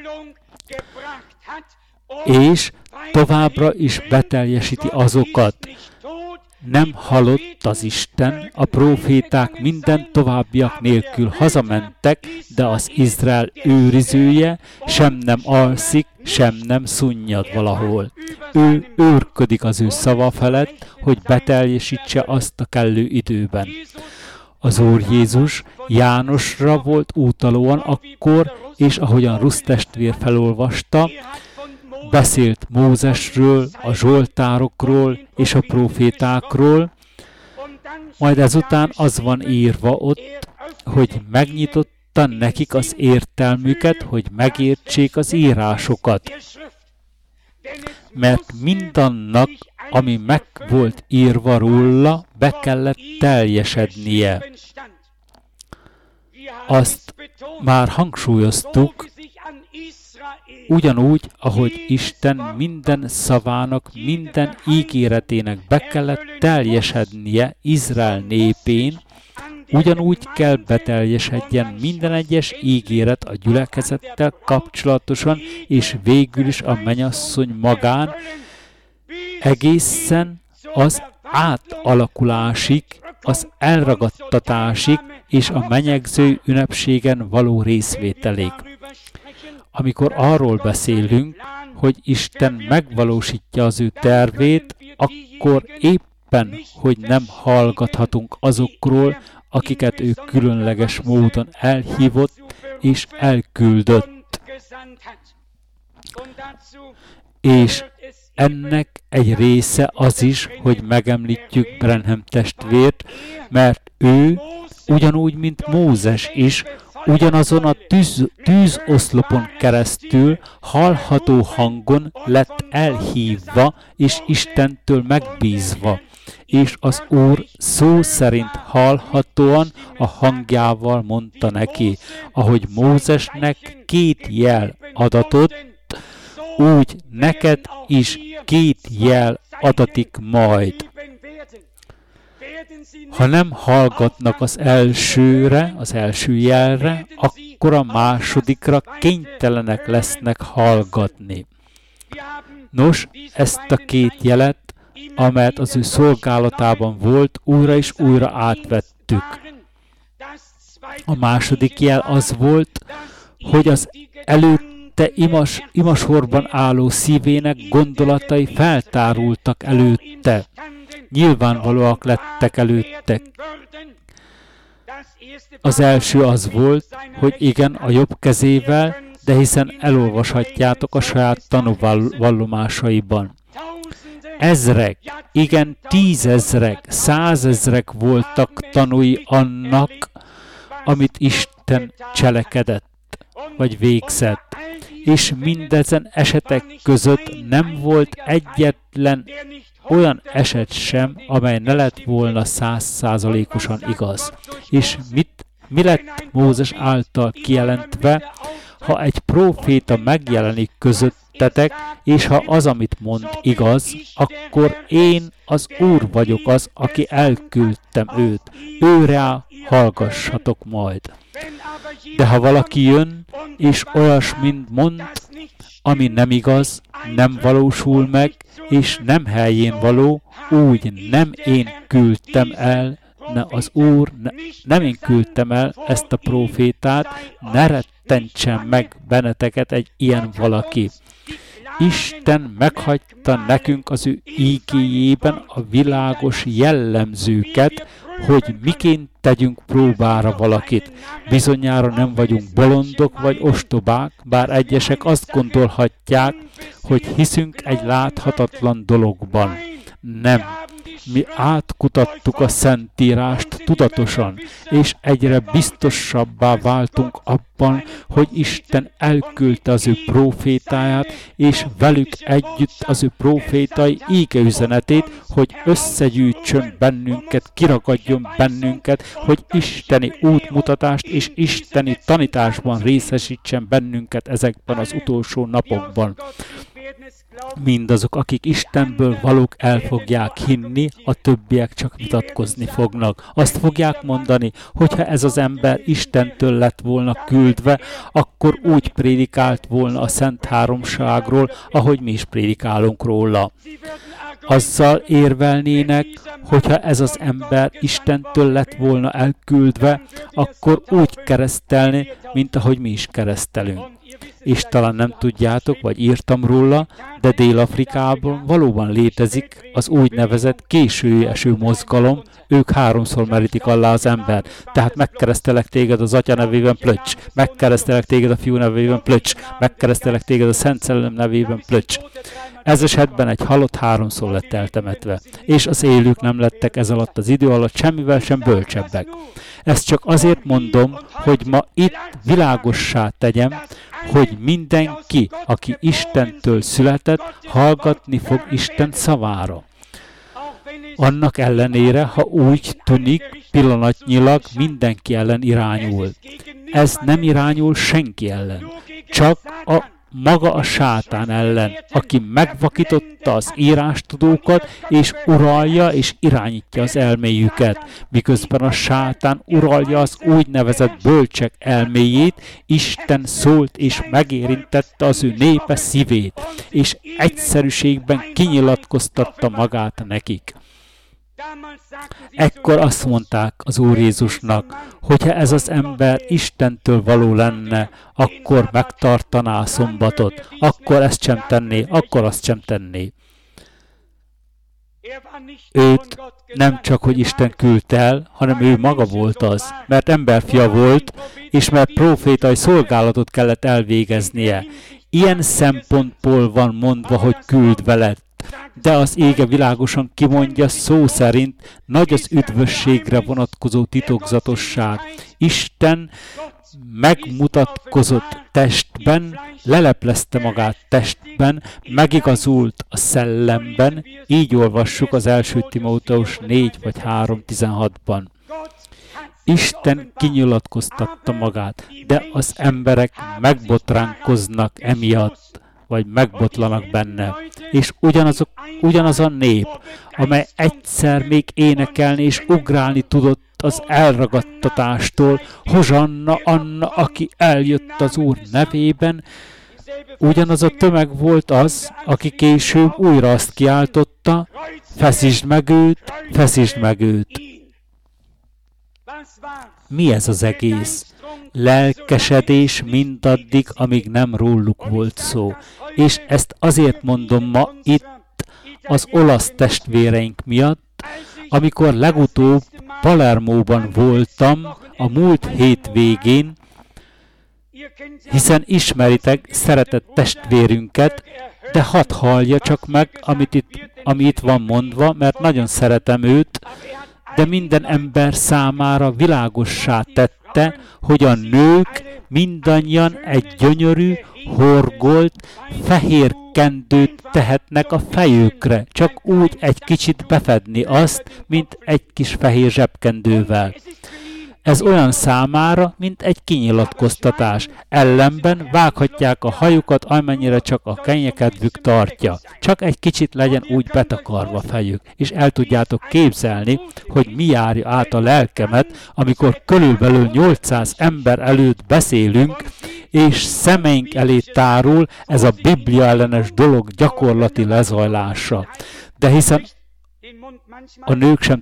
A: És továbbra is beteljesíti azokat. Nem halott az Isten, a próféták minden továbbiak nélkül hazamentek, de az Izrael őrizője sem nem alszik, sem nem szunnyad valahol. Ő őrködik az ő szava felett, hogy beteljesítse azt a kellő időben. Az Úr Jézus Jánosra volt utalóan akkor, és ahogyan Rusz testvér felolvasta, beszélt Mózesről, a zsoltárokról és a prófétákról, majd ezután az van írva ott, hogy megnyitotta nekik az értelmüket, hogy megértsék az írásokat. Mert mindannak, ami meg volt írva róla, be kellett teljesednie. Azt már hangsúlyoztuk, ugyanúgy, ahogy Isten minden szavának, minden ígéretének be kellett teljesednie Izrael népén, ugyanúgy kell beteljesedjen minden egyes ígéret a gyülekezettel kapcsolatosan, és végül is a mennyasszony magán egészen az átalakulásig, az elragadtatásig és a menyegző ünnepségen való részvételig. Amikor arról beszélünk, hogy Isten megvalósítja az ő tervét, akkor éppen, hogy nem hallgathatunk azokról, akiket ő különleges módon elhívott és elküldött. És ennek egy része az is, hogy megemlítjük Branham testvért, mert ő ugyanúgy, mint Mózes is, ugyanazon a tűzoszlopon keresztül hallható hangon lett elhívva és Istentől megbízva, és az Úr szó szerint hallhatóan a hangjával mondta neki, ahogy Mózesnek 2 jel adatott, úgy neked is 2 jel adatik majd. Ha nem hallgatnak az elsőre, az első jelre, akkor a másodikra kénytelenek lesznek hallgatni. Nos, ezt a 2 jelet, amelyet az ő szolgálatában volt, újra és újra átvettük. A második jel az volt, hogy az előtte imasorban álló szívének gondolatai feltárultak előtte. Nyilvánvalóak lettek előttek. Az első az volt, hogy igen, a jobb kezével, de hiszen elolvashatjátok a saját tanúvallomásaiban. Ezrek, igen, 10 000, 100 000 voltak tanúi annak, amit Isten cselekedett, vagy végzett. És mindezen esetek között nem volt egyetlen olyan eset sem, amely ne lett volna 100%-osan igaz. És mi lett Mózes által kijelentve, ha egy próféta megjelenik közöttetek, és ha az, amit mond, igaz, akkor én az Úr vagyok az, aki elküldtem őt. Őrá hallgassatok majd. De ha valaki jön, és olyasmint mond, ami nem igaz, nem valósul meg, és nem helyén való, úgy nem én küldtem el, nem én küldtem el ezt a prófétát, ne rettentsen meg benneteket egy ilyen valaki. Isten meghagyta nekünk az ő ígéjében a világos jellemzőket, hogy miként tegyünk próbára valakit. Bizonyára nem vagyunk bolondok vagy ostobák, bár egyesek azt gondolhatják, hogy hiszünk egy láthatatlan dologban. Nem. Mi átkutattuk a Szentírást tudatosan, és egyre biztosabbá váltunk abban, hogy Isten elküldte az ő prófétáját, és velük együtt az ő prófétai égeüzenetét, hogy összegyűjtsön bennünket, kiragadjon bennünket, hogy isteni útmutatást és isteni tanításban részesítsen bennünket ezekben az utolsó napokban. Mindazok, akik Istenből valók, el fogják hinni, a többiek csak vitatkozni fognak. Azt fogják mondani, hogyha ez az ember Istentől lett volna küldve, akkor úgy prédikált volna a Szent Háromságról, ahogy mi is prédikálunk róla. Azzal érvelnének, hogyha ez az ember Istentől lett volna elküldve, akkor úgy keresztelni, mint ahogy mi is keresztelünk. És talán nem tudjátok, vagy írtam róla, de Dél-Afrikában valóban létezik az úgynevezett késői eső mozgalom, ők 3-szor merítik alá az ember. Tehát megkeresztelek téged az Atya nevében, plöcs, megkeresztelek téged a Fiú nevében, plöcs, megkeresztelek téged a Szent Szellem nevében, plöcs. Ez esetben egy halott 3-szor lett eltemetve, és az élők nem lettek ez alatt az idő alatt semmivel sem bölcsebbek. Ezt csak azért mondom, hogy ma itt világossá tegyem, hogy mindenki, aki Istentől született, hallgatni fog Isten szavára. Annak ellenére, ha úgy tűnik, pillanatnyilag mindenki ellen irányul. Ez nem irányul senki ellen, csak maga a sátán ellen, aki megvakította az írástudókat, és uralja és irányítja az elméjüket, miközben a sátán uralja az úgynevezett bölcsek elméjét. Isten szólt és megérintette az ő népe szívét, és egyszerűségben kinyilatkoztatta magát nekik. Ekkor azt mondták az Úr Jézusnak, hogyha ez az ember Istentől való lenne, akkor megtartaná a szombatot, akkor ezt sem tenné, akkor azt sem tenné. Őt nem csak, hogy Isten küldte el, hanem ő maga volt az, mert emberfia volt, és mert prófétai szolgálatot kellett elvégeznie. Ilyen szempontból van mondva, hogy küldve lett. De az ége világosan kimondja szó szerint, nagy az üdvösségre vonatkozó titokzatosság. Isten megmutatkozott testben, leleplezte magát testben, megigazult a szellemben, így olvassuk az 1. Timóteus 4 vagy 3:16-ban. Isten kinyilatkoztatta magát, de az emberek megbotránkoznak emiatt, vagy megbotlanak benne. És ugyanaz a nép, amely egyszer még énekelni és ugrálni tudott az elragadtatástól, Hozsanna Anna, aki eljött az Úr nevében, ugyanaz a tömeg volt az, aki később újra azt kiáltotta, feszítsd meg őt, feszítsd meg őt. Mi ez az egész? Lelkesedés mindaddig, amíg nem róluk volt szó. És ezt azért mondom ma itt az olasz testvéreink miatt, amikor legutóbb Palermóban voltam a múlt hétvégén, hiszen ismeritek szeretett testvérünket, de hadd hallja csak meg, ami itt van mondva, mert nagyon szeretem őt, de minden ember számára világossá tette, hogy a nők mindannyian egy gyönyörű, horgolt, fehér kendőt tehetnek a fejükre, csak úgy egy kicsit befedni azt, mint egy kis fehér zsebkendővel. Ez olyan számára, mint egy kinyilatkoztatás. Ellenben vághatják a hajukat, amennyire csak a kényekedvük tartja. Csak egy kicsit legyen úgy betakarva fejük. És el tudjátok képzelni, hogy mi járja át a lelkemet, amikor körülbelül 800 ember előtt beszélünk, és szemeink elé tárul ez a Biblia ellenes dolog gyakorlati lezajlása. De hiszen a nők sem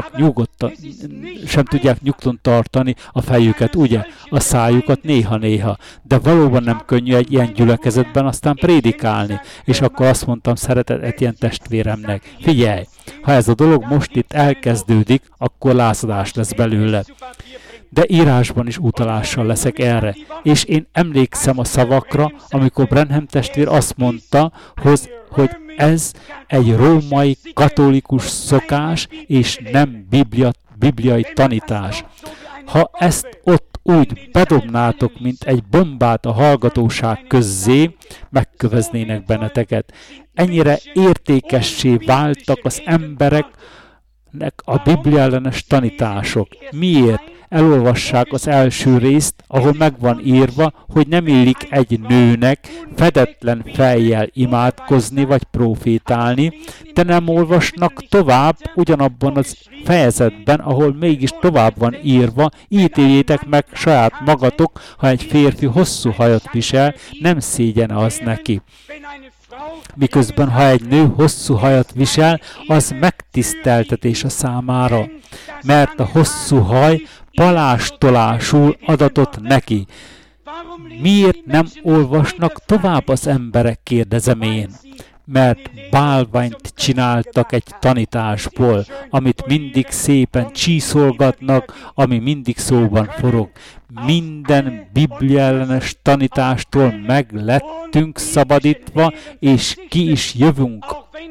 A: tudják nyugton tartani a fejüket, ugye? A szájukat néha-néha. De valóban nem könnyű egy ilyen gyülekezetben aztán prédikálni. És akkor azt mondtam, szeretett ilyen testvéremnek, figyelj, ha ez a dolog most itt elkezdődik, akkor lázadás lesz belőle. De írásban is utalással leszek erre. És én emlékszem a szavakra, amikor Branham testvér azt mondta, hogy ez egy római katolikus szokás, és nem bibliai tanítás. Ha ezt ott úgy bedobnátok, mint egy bombát a hallgatóság közzé, megköveznének benneteket. Ennyire értékessé váltak az embereknek a Biblia ellenes tanítások. Miért? Elolvassák az első részt, ahol meg van írva, hogy nem illik egy nőnek fedetlen fejjel imádkozni vagy profétálni, de nem olvasnak tovább ugyanabban az fejezetben, ahol mégis tovább van írva, ítéljétek meg saját magatok, ha egy férfi hosszú hajat visel, nem szégyene az neki. Miközben, ha egy nő hosszú hajat visel, az megtiszteltetés a számára, mert a hosszú haj palástolásul adatott neki. Miért nem olvasnak tovább az emberek, kérdezem én? Mert bálványt csináltak egy tanításból, amit mindig szépen csíszolgatnak, ami mindig szóban forog. Minden bibliaellenes tanítástól meg lettünk szabadítva, és ki is jövünk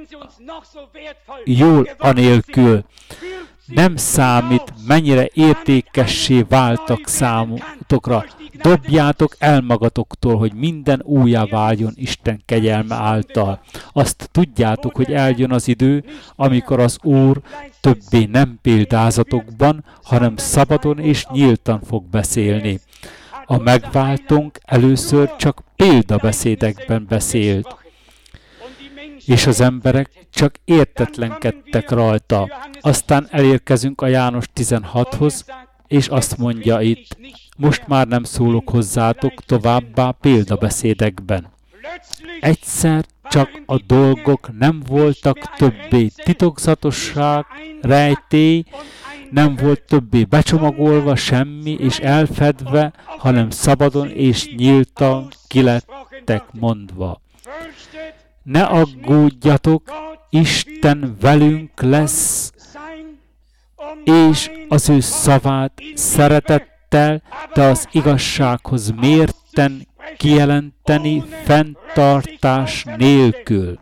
A: jól anélkül. Nem számít, mennyire értékessé váltak számotokra. Dobjátok el magatoktól, hogy minden újjá váljon Isten kegyelme által. Azt tudjátok, hogy eljön az idő, amikor az Úr többé nem példázatokban, hanem szabadon és nyíltan fog beszélni. A megváltónk először csak példabeszédekben beszélt, és az emberek csak értetlenkedtek rajta. Aztán elérkezünk a János 16-hoz, és azt mondja itt, most már nem szólok hozzátok továbbá példabeszédekben. Egyszer csak a dolgok nem voltak többé titokzatosság, rejtély, nem volt többé becsomagolva semmi és elfedve, hanem szabadon és nyíltan kilettek mondva. Ne aggódjatok, Isten velünk lesz, és az ő szavát szeretettel, de az igazsághoz mérten kijelenteni fenntartás nélkül.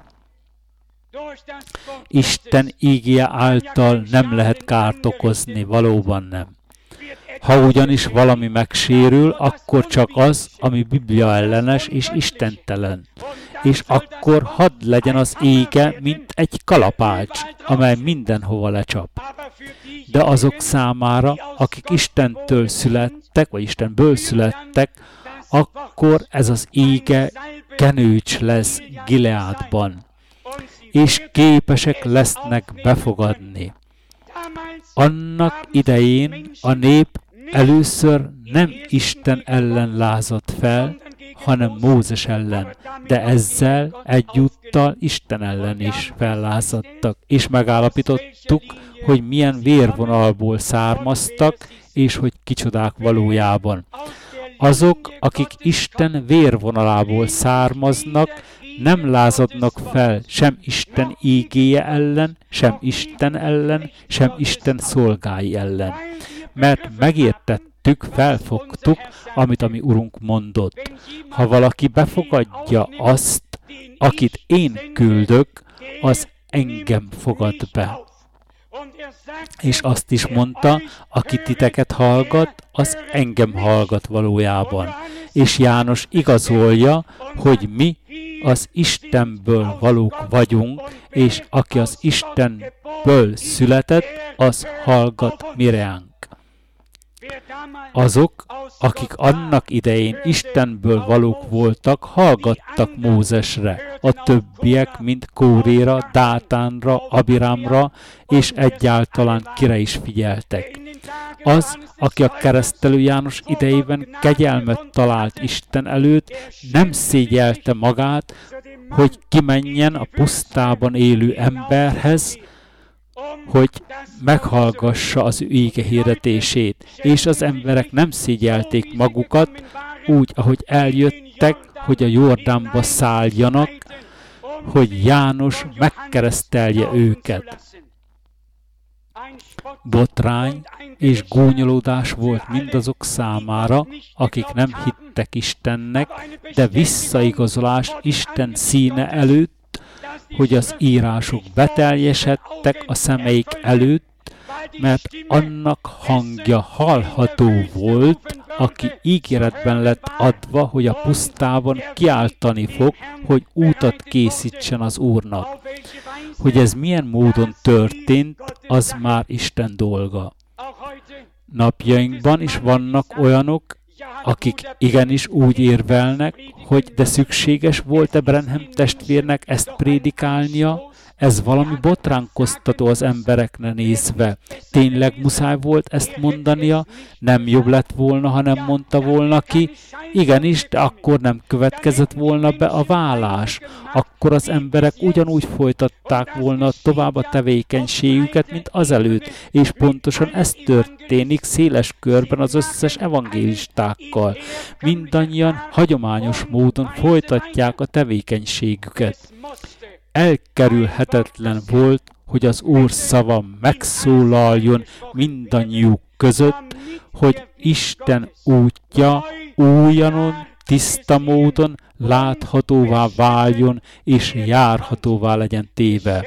A: Isten ígéje által nem lehet kárt okozni, valóban nem. Ha ugyanis valami megsérül, akkor csak az, ami Biblia ellenes és istentelen. És akkor hadd legyen az ége, mint egy kalapács, amely mindenhova lecsap. De azok számára, akik Istentől születtek, vagy Istenből születtek, akkor ez az ége kenőcs lesz Gileádban, és képesek lesznek befogadni. Annak idején a nép először nem Isten ellen lázadt fel, hanem Mózes ellen, de ezzel egyúttal Isten ellen is fellázadtak, és megállapítottuk, hogy milyen vérvonalból származtak, és hogy kicsodák valójában. Azok, akik Isten vérvonalából származnak, nem lázadnak fel sem Isten ígéje ellen, sem Isten ellen, sem Isten szolgái ellen. Mert megértettük, felfogtuk, amit a mi Urunk mondott. Ha valaki befogadja azt, akit én küldök, az engem fogad be. És azt is mondta, aki titeket hallgat, az engem hallgat valójában. És János igazolja, hogy mi az Istenből valók vagyunk, és aki az Istenből született, az hallgat mireánk. Azok, akik annak idején Istenből valók voltak, hallgattak Mózesre, a többiek, mint Kóréra, Dátánra, Abirámra, és egyáltalán kire is figyeltek. Az, aki a keresztelő János idejében kegyelmet talált Isten előtt, nem szégyelte magát, hogy kimenjen a pusztában élő emberhez, hogy meghallgassa az ő íge hirdetését, és az emberek nem szégyelték magukat, úgy, ahogy eljöttek, hogy a Jordánba szálljanak, hogy János megkeresztelje őket. Botrány és gúnyolódás volt mindazok számára, akik nem hittek Istennek, de visszaigazolás Isten színe előtt, hogy az írások beteljesedtek a szemeik előtt, mert annak hangja hallható volt, aki ígéretben lett adva, hogy a pusztában kiáltani fog, hogy útat készítsen az Úrnak. Hogy ez milyen módon történt, az már Isten dolga. Napjainkban is vannak olyanok, akik igenis úgy érvelnek, hogy de szükséges volt-e Branham testvérnek ezt prédikálnia, ez valami botránkoztató az emberekre nézve. Tényleg muszáj volt ezt mondania? Nem jobb lett volna, ha nem mondta volna ki? Igenis, de akkor nem következett volna be a válás. Akkor az emberek ugyanúgy folytatták volna tovább a tevékenységüket, mint azelőtt. És pontosan ez történik széles körben az összes evangélistákkal. Mindannyian hagyományos módon folytatják a tevékenységüket. Elkerülhetetlen volt, hogy az Úr szava megszólaljon mindannyiuk között, hogy Isten útja újonnan, tiszta módon láthatóvá váljon és járhatóvá legyen téve.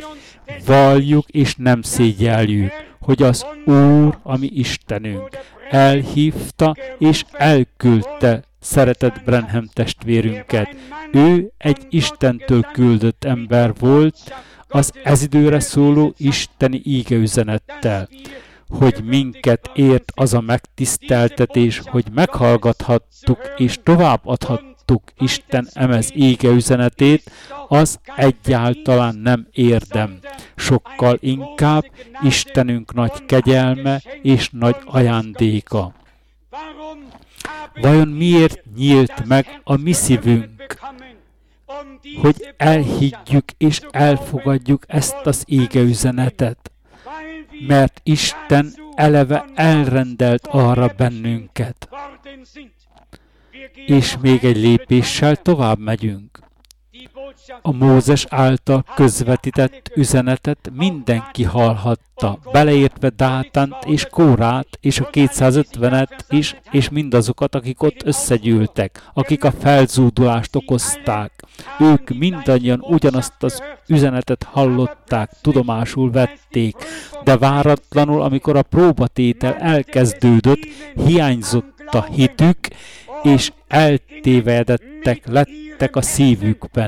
A: Valljuk és nem szégyeljük, hogy az Úr, ami Istenünk, elhívta és elküldte szeretett Branham testvérünket. Ő egy Istentől küldött ember volt, az ez időre szóló isteni ígeüzenettel, hogy minket ért az a megtiszteltetés, hogy meghallgathattuk és továbbadhattuk Isten emez ígeüzenetét, az egyáltalán nem érdem. Sokkal inkább Istenünk nagy kegyelme és nagy ajándéka. Vajon miért nyílt meg a mi szívünk, hogy elhiggyük és elfogadjuk ezt az ígeüzenetet? Mert Isten eleve elrendelt arra bennünket. És még egy lépéssel tovább megyünk. A Mózes által közvetített üzenetet mindenki hallhatta, beleértve Dátánt és Kórát, és a 250-et is, és mindazokat, akik ott összegyűltek, akik a felzúdulást okozták. Ők mindannyian ugyanazt az üzenetet hallották, tudomásul vették, de váratlanul, amikor a próbatétel elkezdődött, hiányzott a hitük, és eltévedettek lettek a szívükben.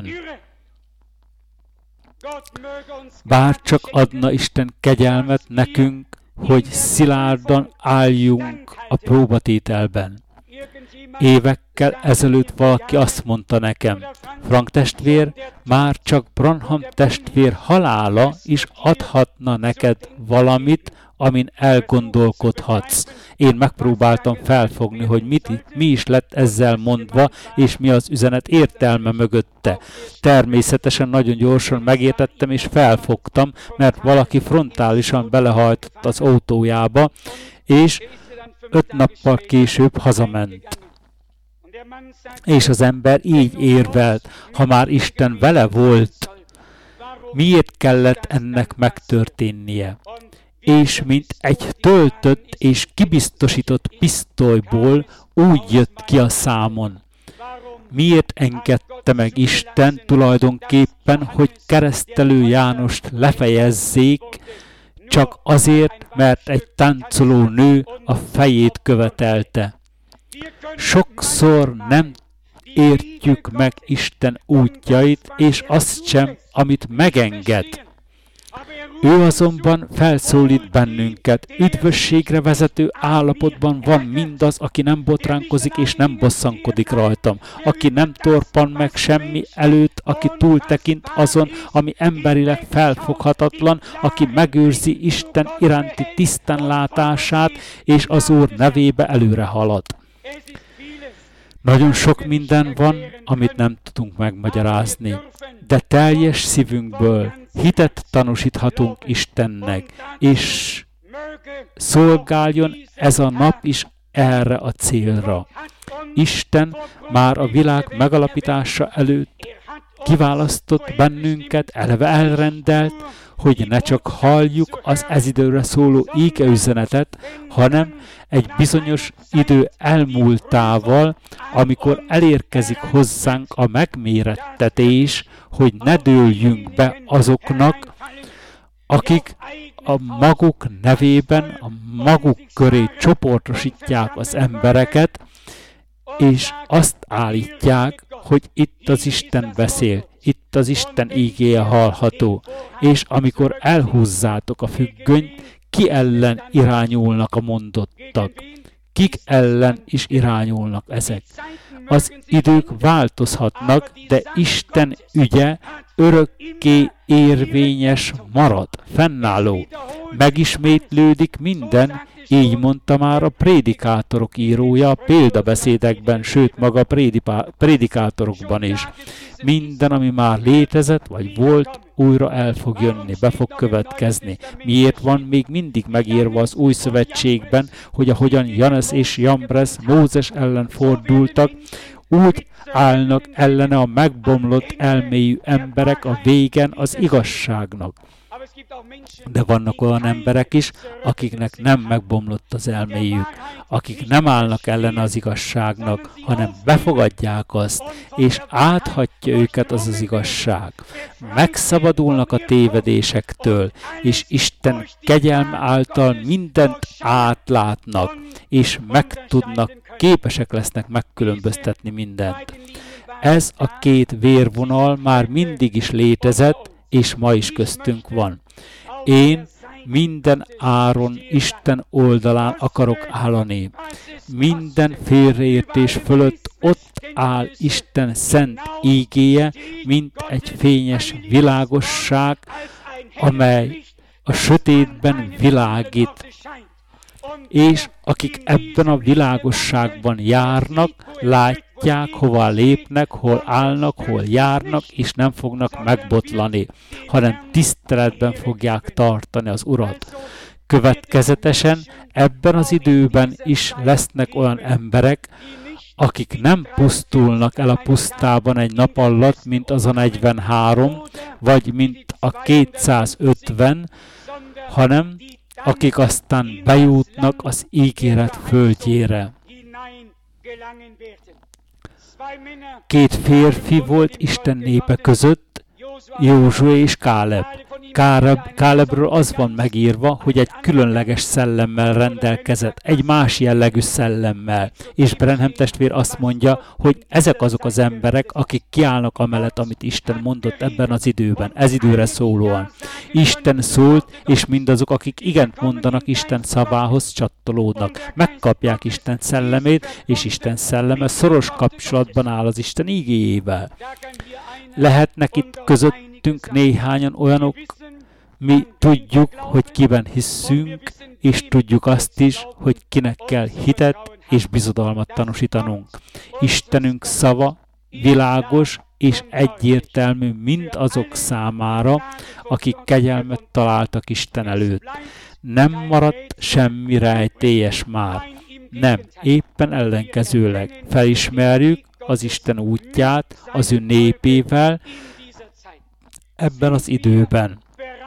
A: Bár csak adna Isten kegyelmet nekünk, hogy szilárdan álljunk a próbatételben. Évekkel ezelőtt valaki azt mondta nekem, Frank testvér, már csak Branham testvér halála is adhatna neked valamit, amin elgondolkodhatsz. Én megpróbáltam felfogni, hogy mi is lett ezzel mondva, és mi az üzenet értelme mögötte. Természetesen nagyon gyorsan megértettem és felfogtam, mert valaki frontálisan belehajtott az autójába, és 5 nappal később hazament. És az ember így érvelt, ha már Isten vele volt, miért kellett ennek megtörténnie? És mint egy töltött és kibiztosított pisztolyból úgy jött ki a számon. Miért engedte meg Isten tulajdonképpen, hogy Keresztelő Jánost lefejezzék, csak azért, mert egy táncoló nő a fejét követelte. Sokszor nem értjük meg Isten útjait, és azt sem, amit megenged. Ő azonban felszólít bennünket, üdvösségre vezető állapotban van mindaz, aki nem botránkozik és nem bosszankodik rajtam, aki nem torpan meg semmi előtt, aki túltekint azon, ami emberileg felfoghatatlan, aki megőrzi Isten iránti tisztánlátását, és az Úr nevébe előre halad. Nagyon sok minden van, amit nem tudunk megmagyarázni, de teljes szívünkből hitet tanúsíthatunk Istennek, és szolgáljon ez a nap is erre a célra. Isten már a világ megalapítása előtt kiválasztott bennünket, eleve elrendelt, hogy ne csak halljuk az ez időre szóló ígeüzenetet, hanem egy bizonyos idő elmúltával, amikor elérkezik hozzánk a megmérettetés, hogy ne dőljünk be azoknak, akik a maguk nevében, a maguk köré csoportosítják az embereket, és azt állítják, hogy itt az Isten beszél, itt az Isten ígéje hallható, és amikor elhúzzátok a függönyt, ki ellen irányulnak a mondottak? Kik ellen is irányulnak ezek? Az idők változhatnak, de Isten ügye örökké érvényes marad, fennálló. Megismétlődik minden, így mondta már a prédikátorok írója a példabeszédekben, sőt maga a prédikátorokban is. Minden, ami már létezett, vagy volt, újra el fog jönni, be fog következni. Miért van még mindig megírva az új szövetségben, hogy ahogyan Janes és Jambres Mózes ellen fordultak, úgy állnak ellene a megbomlott elméjű emberek a végen az igazságnak. De vannak olyan emberek is, akiknek nem megbomlott az elméjük, akik nem állnak ellene az igazságnak, hanem befogadják azt, és áthatja őket az az igazság. Megszabadulnak a tévedésektől, és Isten kegyelme által mindent átlátnak, és megtudnak, képesek lesznek megkülönböztetni mindent. Ez a két vérvonal már mindig is létezett, és ma is köztünk van. Én minden áron Isten oldalán akarok állani. Minden félreértés fölött ott áll Isten szent ígéje, mint egy fényes világosság, amely a sötétben világít. És akik ebben a világosságban járnak, látják, hova lépnek, hol állnak, hol járnak, és nem fognak megbotlani, hanem tiszteletben fogják tartani az Urat. Következetesen ebben az időben is lesznek olyan emberek, akik nem pusztulnak el a pusztában egy nap alatt, mint az a 43, vagy mint a 250, hanem akik aztán bejutnak az ígéret földjére. Két férfi volt Isten népe között, Józsué és Káleb. Kálebről az van megírva, hogy egy különleges szellemmel rendelkezett, egy más jellegű szellemmel. És Branham testvér azt mondja, hogy ezek azok az emberek, akik kiállnak amellett, amit Isten mondott ebben az időben, ez időre szólóan. Isten szólt, és mindazok, akik igent mondanak Isten szavához, csattolódnak. Megkapják Isten szellemét, és Isten szelleme szoros kapcsolatban áll az Isten ígéjével. Lehetnek itt közöttünk néhányan olyanok, mi tudjuk, hogy kiben hiszünk, és tudjuk azt is, hogy kinek kell hitet és bizodalmat tanúsítanunk. Istenünk szava világos és egyértelmű mind azok számára, akik kegyelmet találtak Isten előtt. Nem maradt semmi rejtélyes már. Nem, éppen ellenkezőleg. Felismerjük az Isten útját az ő népével ebben az időben.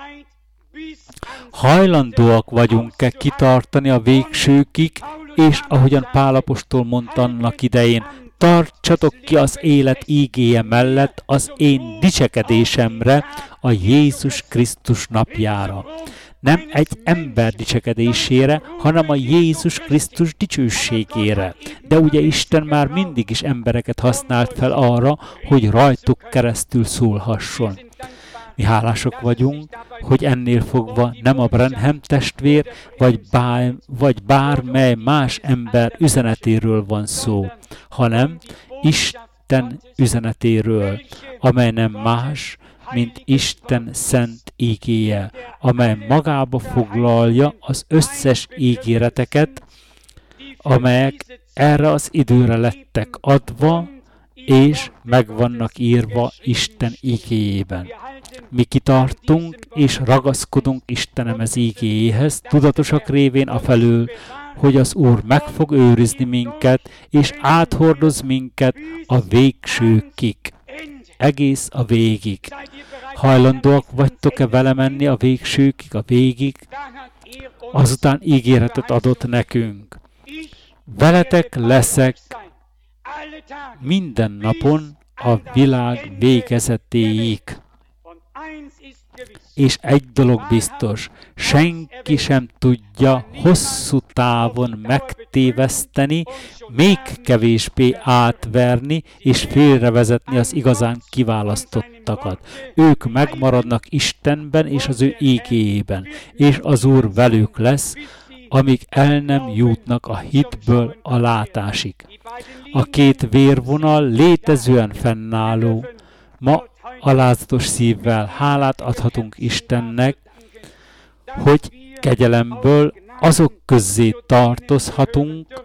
A: Hajlandóak vagyunk-e kitartani a végsőkig, és ahogyan Pál apostol mondta annak idején, tartsatok ki az élet ígéje mellett az én dicsekedésemre, a Jézus Krisztus napjára. Nem egy ember dicsekedésére, hanem a Jézus Krisztus dicsőségére. De ugye Isten már mindig is embereket használt fel arra, hogy rajtuk keresztül szólhasson. Mi hálások vagyunk, hogy ennél fogva nem a Branham testvér, vagy bármely más ember üzenetéről van szó, hanem Isten üzenetéről, amely nem más, mint Isten szent ígéje, amely magába foglalja az összes ígéreteket, amelyek erre az időre lettek adva, és meg vannak írva Isten igéjében. Mi kitartunk és ragaszkodunk Istenemez igéjéhez, tudatosak révén afelől, hogy az Úr meg fog őrizni minket, és áthordoz minket a végsőkig, egész a végig. Hajlandóak vagytok-e vele menni a végsőkig, a végig? Azután ígéretet adott nekünk. Veletek leszek minden napon a világ végezetéig. És egy dolog biztos, senki sem tudja hosszú távon megtéveszteni, még kevésbé átverni és félrevezetni az igazán kiválasztottakat. Ők megmaradnak Istenben és az ő igéjében, és az Úr velük lesz, amíg el nem jutnak a hitből a látásig. A két vérvonal létezően fennálló. Ma alázatos szívvel hálát adhatunk Istennek, hogy kegyelemből azok közzé tartozhatunk,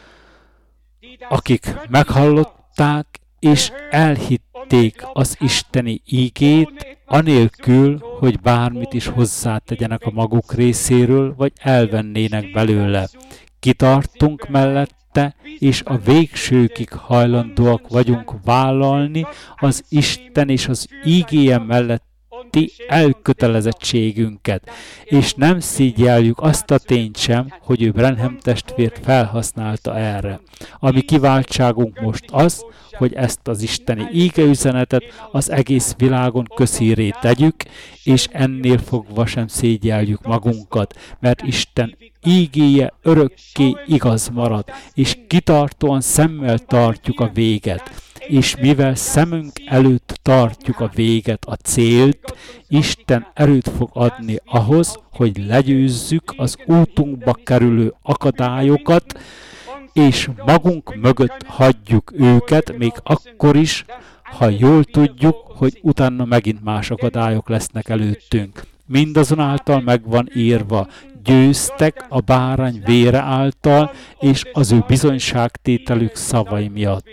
A: akik meghallották és elhitték az isteni ígét, anélkül, hogy bármit is hozzátegyenek a maguk részéről, vagy elvennének belőle. Kitartunk mellette, és a végsőkig hajlandóak vagyunk vállalni az Isten és az ígéje melletti elkötelezettségünket, és nem szígyeljük azt a tényt sem, hogy ő Branham testvért felhasználta erre. A mi kiváltságunk most az, hogy ezt az isteni ígeüzenetet az egész világon közhírré tegyük, és ennél fogva sem szégyeljük magunkat, mert Isten ígéje örökké igaz marad, és kitartóan szemmel tartjuk a véget. És mivel szemünk előtt tartjuk a véget, a célt, Isten erőt fog adni ahhoz, hogy legyőzzük az útunkba kerülő akadályokat, és magunk mögött hagyjuk őket, még akkor is, ha jól tudjuk, hogy utána megint más akadályok lesznek előttünk. Mindazonáltal meg van írva, győztek a bárány vére által, és az ő bizonyságtételük szavai miatt.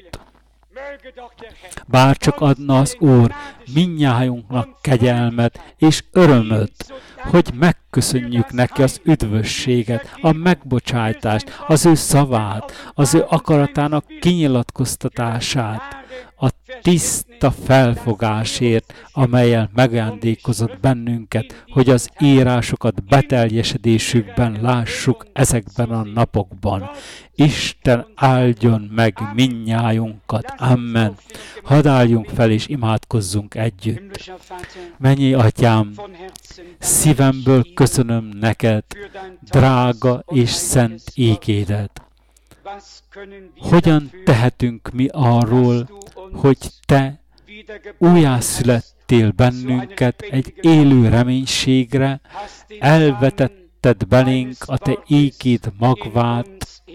A: Bárcsak adna az Úr mindnyájunknak kegyelmet és örömöt, hogy megköszönjük neki az üdvösséget, a megbocsájtást, az ő szavát, az ő akaratának kinyilatkoztatását, a tiszta felfogásért, amellyel megajándékozott bennünket, hogy az írásokat beteljesedésükben lássuk ezekben a napokban. Isten áldjon meg mindnyájunkat. Amen. Hadd álljunk fel és imádkozzunk együtt. Mennyi Atyám, szívemből köszönöm neked, drága és szent ígédet. Hogyan tehetünk mi arról, hogy te újjászülettél bennünket egy élő reménységre, elvetetted belénk a te ígéd magvát,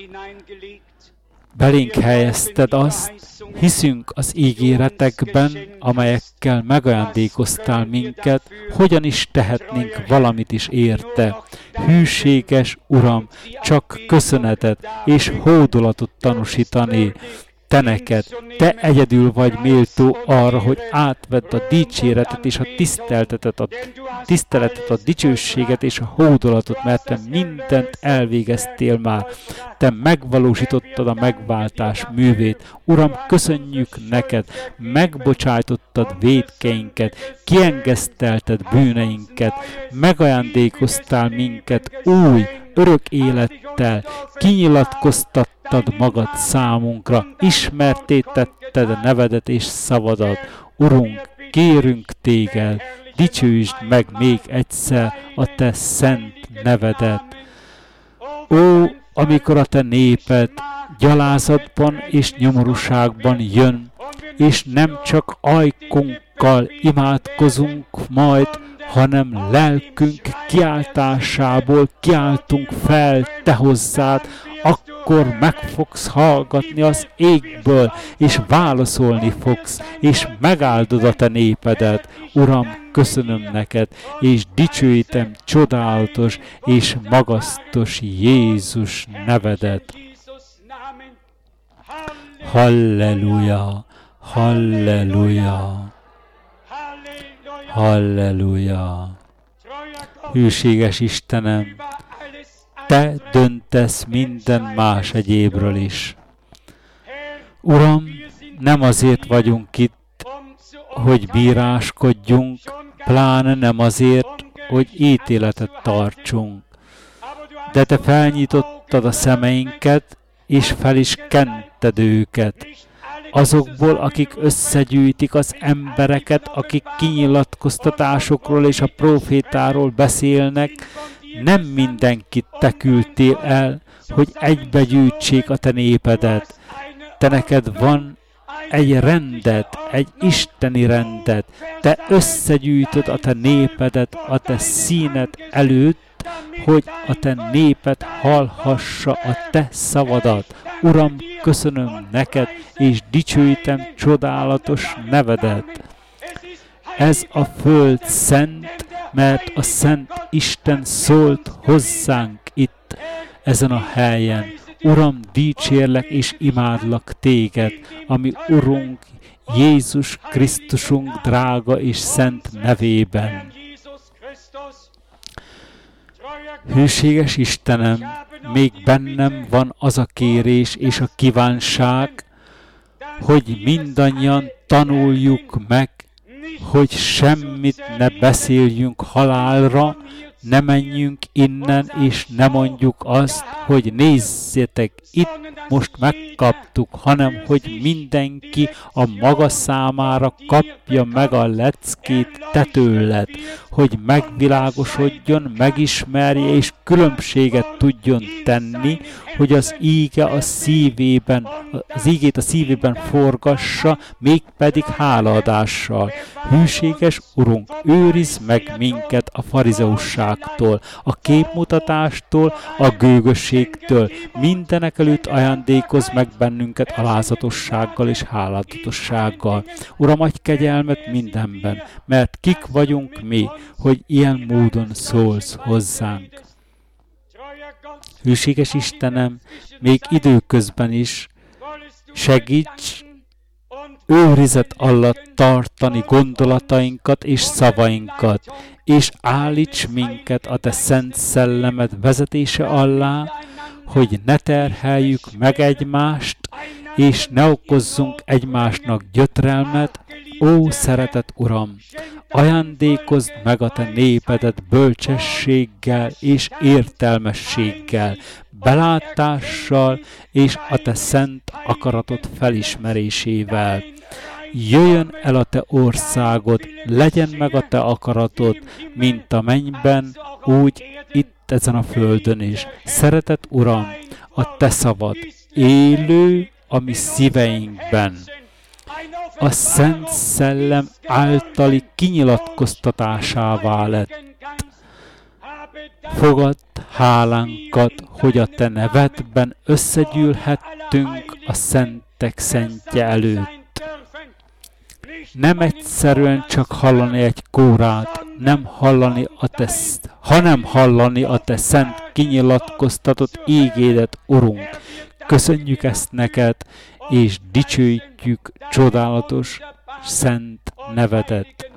A: belénk helyezted azt, hiszünk az ígéretekben, amelyekkel megajándékoztál minket, hogyan is tehetnénk valamit is érte. Hűséges Uram, csak köszönetet és hódolatot tanúsítani te neked. Te egyedül vagy méltó arra, hogy átvedd a dicséretet és a tiszteletet, a dicsőséget és a hódolatot, mert te mindent elvégeztél már. Te megvalósítottad a megváltás művét. Uram, köszönjük neked, megbocsájtottad vétkeinket, kiengesztelted bűneinket, megajándékoztál minket új, örök élettel, kinyilatkoztattad magad számunkra, ismerté tetted nevedet és szavadat. Urunk, kérünk téged, dicsőítsd meg még egyszer a te szent nevedet. Ó, amikor a te néped gyalázatban és nyomorúságban jön, és nem csak ajkunkkal imádkozunk majd, hanem lelkünk kiáltásából kiáltunk fel te hozzád, akkor meg fogsz hallgatni az égből, és válaszolni fogsz, és megáldod a te népedet. Uram, köszönöm neked, és dicsőítem csodálatos és magasztos Jézus nevedet. Halleluja, halleluja, halleluja. Hűséges Istenem, Te döntesz minden más egyébről is. Uram, nem azért vagyunk itt, hogy bíráskodjunk, pláne nem azért, hogy ítéletet tartsunk. De Te felnyitottad a szemeinket, és fel is kented őket. Azokból, akik összegyűjtik az embereket, akik kinyilatkoztatásokról és a profétáról beszélnek, nem mindenkit Te küldtél el, hogy egybegyűjtsék a Te népedet. Te neked van egy rendet, egy isteni rendet. Te összegyűjtöd a Te népedet a Te színed előtt, hogy a Te néped hallhassa a Te szavadat. Uram, köszönöm neked, és dicsőítem csodálatos nevedet. Ez a föld szent, mert a Szent Isten szólt hozzánk itt, ezen a helyen. Uram, dicsérlek és imádlak Téged, ami Urunk, Jézus Krisztusunk drága és szent nevében. Hűséges Istenem, még bennem van az a kérés és a kívánság, hogy mindannyian tanuljuk meg, hogy semmit ne beszéljünk halálra, ne menjünk innen, és ne mondjuk azt, hogy nézzétek, itt most megkaptuk, hanem hogy mindenki a maga számára kapja meg a leckét te tőled, hogy megvilágosodjon, megismerje és különbséget tudjon tenni, hogy az íge a szívében, az ígét a szívében forgassa, mégpedig hálaadással. Hűséges Urunk, őrizd meg minket a farizeusságtól, a képmutatástól, a gőgösségtől. Mindenek előtt ajándékozz meg bennünket alázatossággal és háladatossággal. Uram, adj kegyelmet mindenben, mert kik vagyunk mi, hogy ilyen módon szólsz hozzánk. Hűséges Istenem, még időközben is segíts őrizet alatt tartani gondolatainkat és szavainkat, és állíts minket a Te szent szellemed vezetése alá, hogy ne terheljük meg egymást, és ne okozzunk egymásnak gyötrelmet. Ó, szeretett Uram, ajándékozd meg a Te népedet bölcsességgel és értelmességgel, belátással és a Te szent akaratod felismerésével. Jöjjön el a Te országod, legyen meg a Te akaratod, mint a mennyben, úgy itt ezen a földön is. Szeretett Uram, a Te szavad élő a mi szíveinkben. A Szent Szellem általi kinyilatkoztatásává lett. Fogadd hálánkat, hogy a Te nevedben összegyűlhettünk a szentek szentje előtt. Nem egyszerűen csak hallani egy kórát, hanem hallani a Te szent kinyilatkoztatott ígédet, Urunk. Köszönjük ezt neked, és dicsőítjük csodálatos, szent nevedet.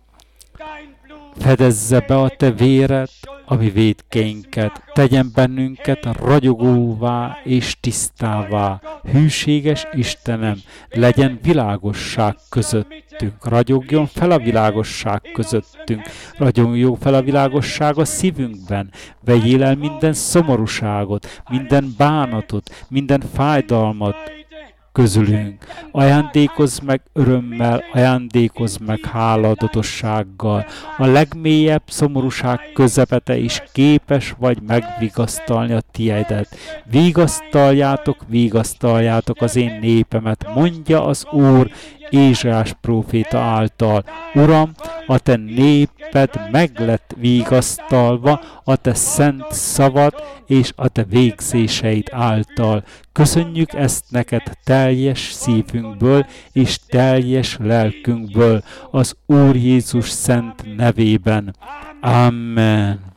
A: Fedezze be a Te véred, a mi vétkeinket, tegyen bennünket ragyogóvá és tisztává. Hűséges Istenem, legyen világosság közöttünk, ragyogjon fel a világosság közöttünk, ragyogjon fel a világosság a szívünkben, vegyél el minden szomorúságot, minden bánatot, minden fájdalmat közülünk. Ajándékozz meg örömmel, ajándékozz meg háladatossággal. A legmélyebb szomorúság közepete is képes vagy megvigasztalni a tiedet. Vigasztaljátok az én népemet, mondja az Úr Ézsaiás próféta által. Uram, a Te néped meg lett vigasztalva a Te szent szavad és a Te végzéseid által. Köszönjük ezt neked teljes szívünkből és teljes lelkünkből az Úr Jézus szent nevében. Amen.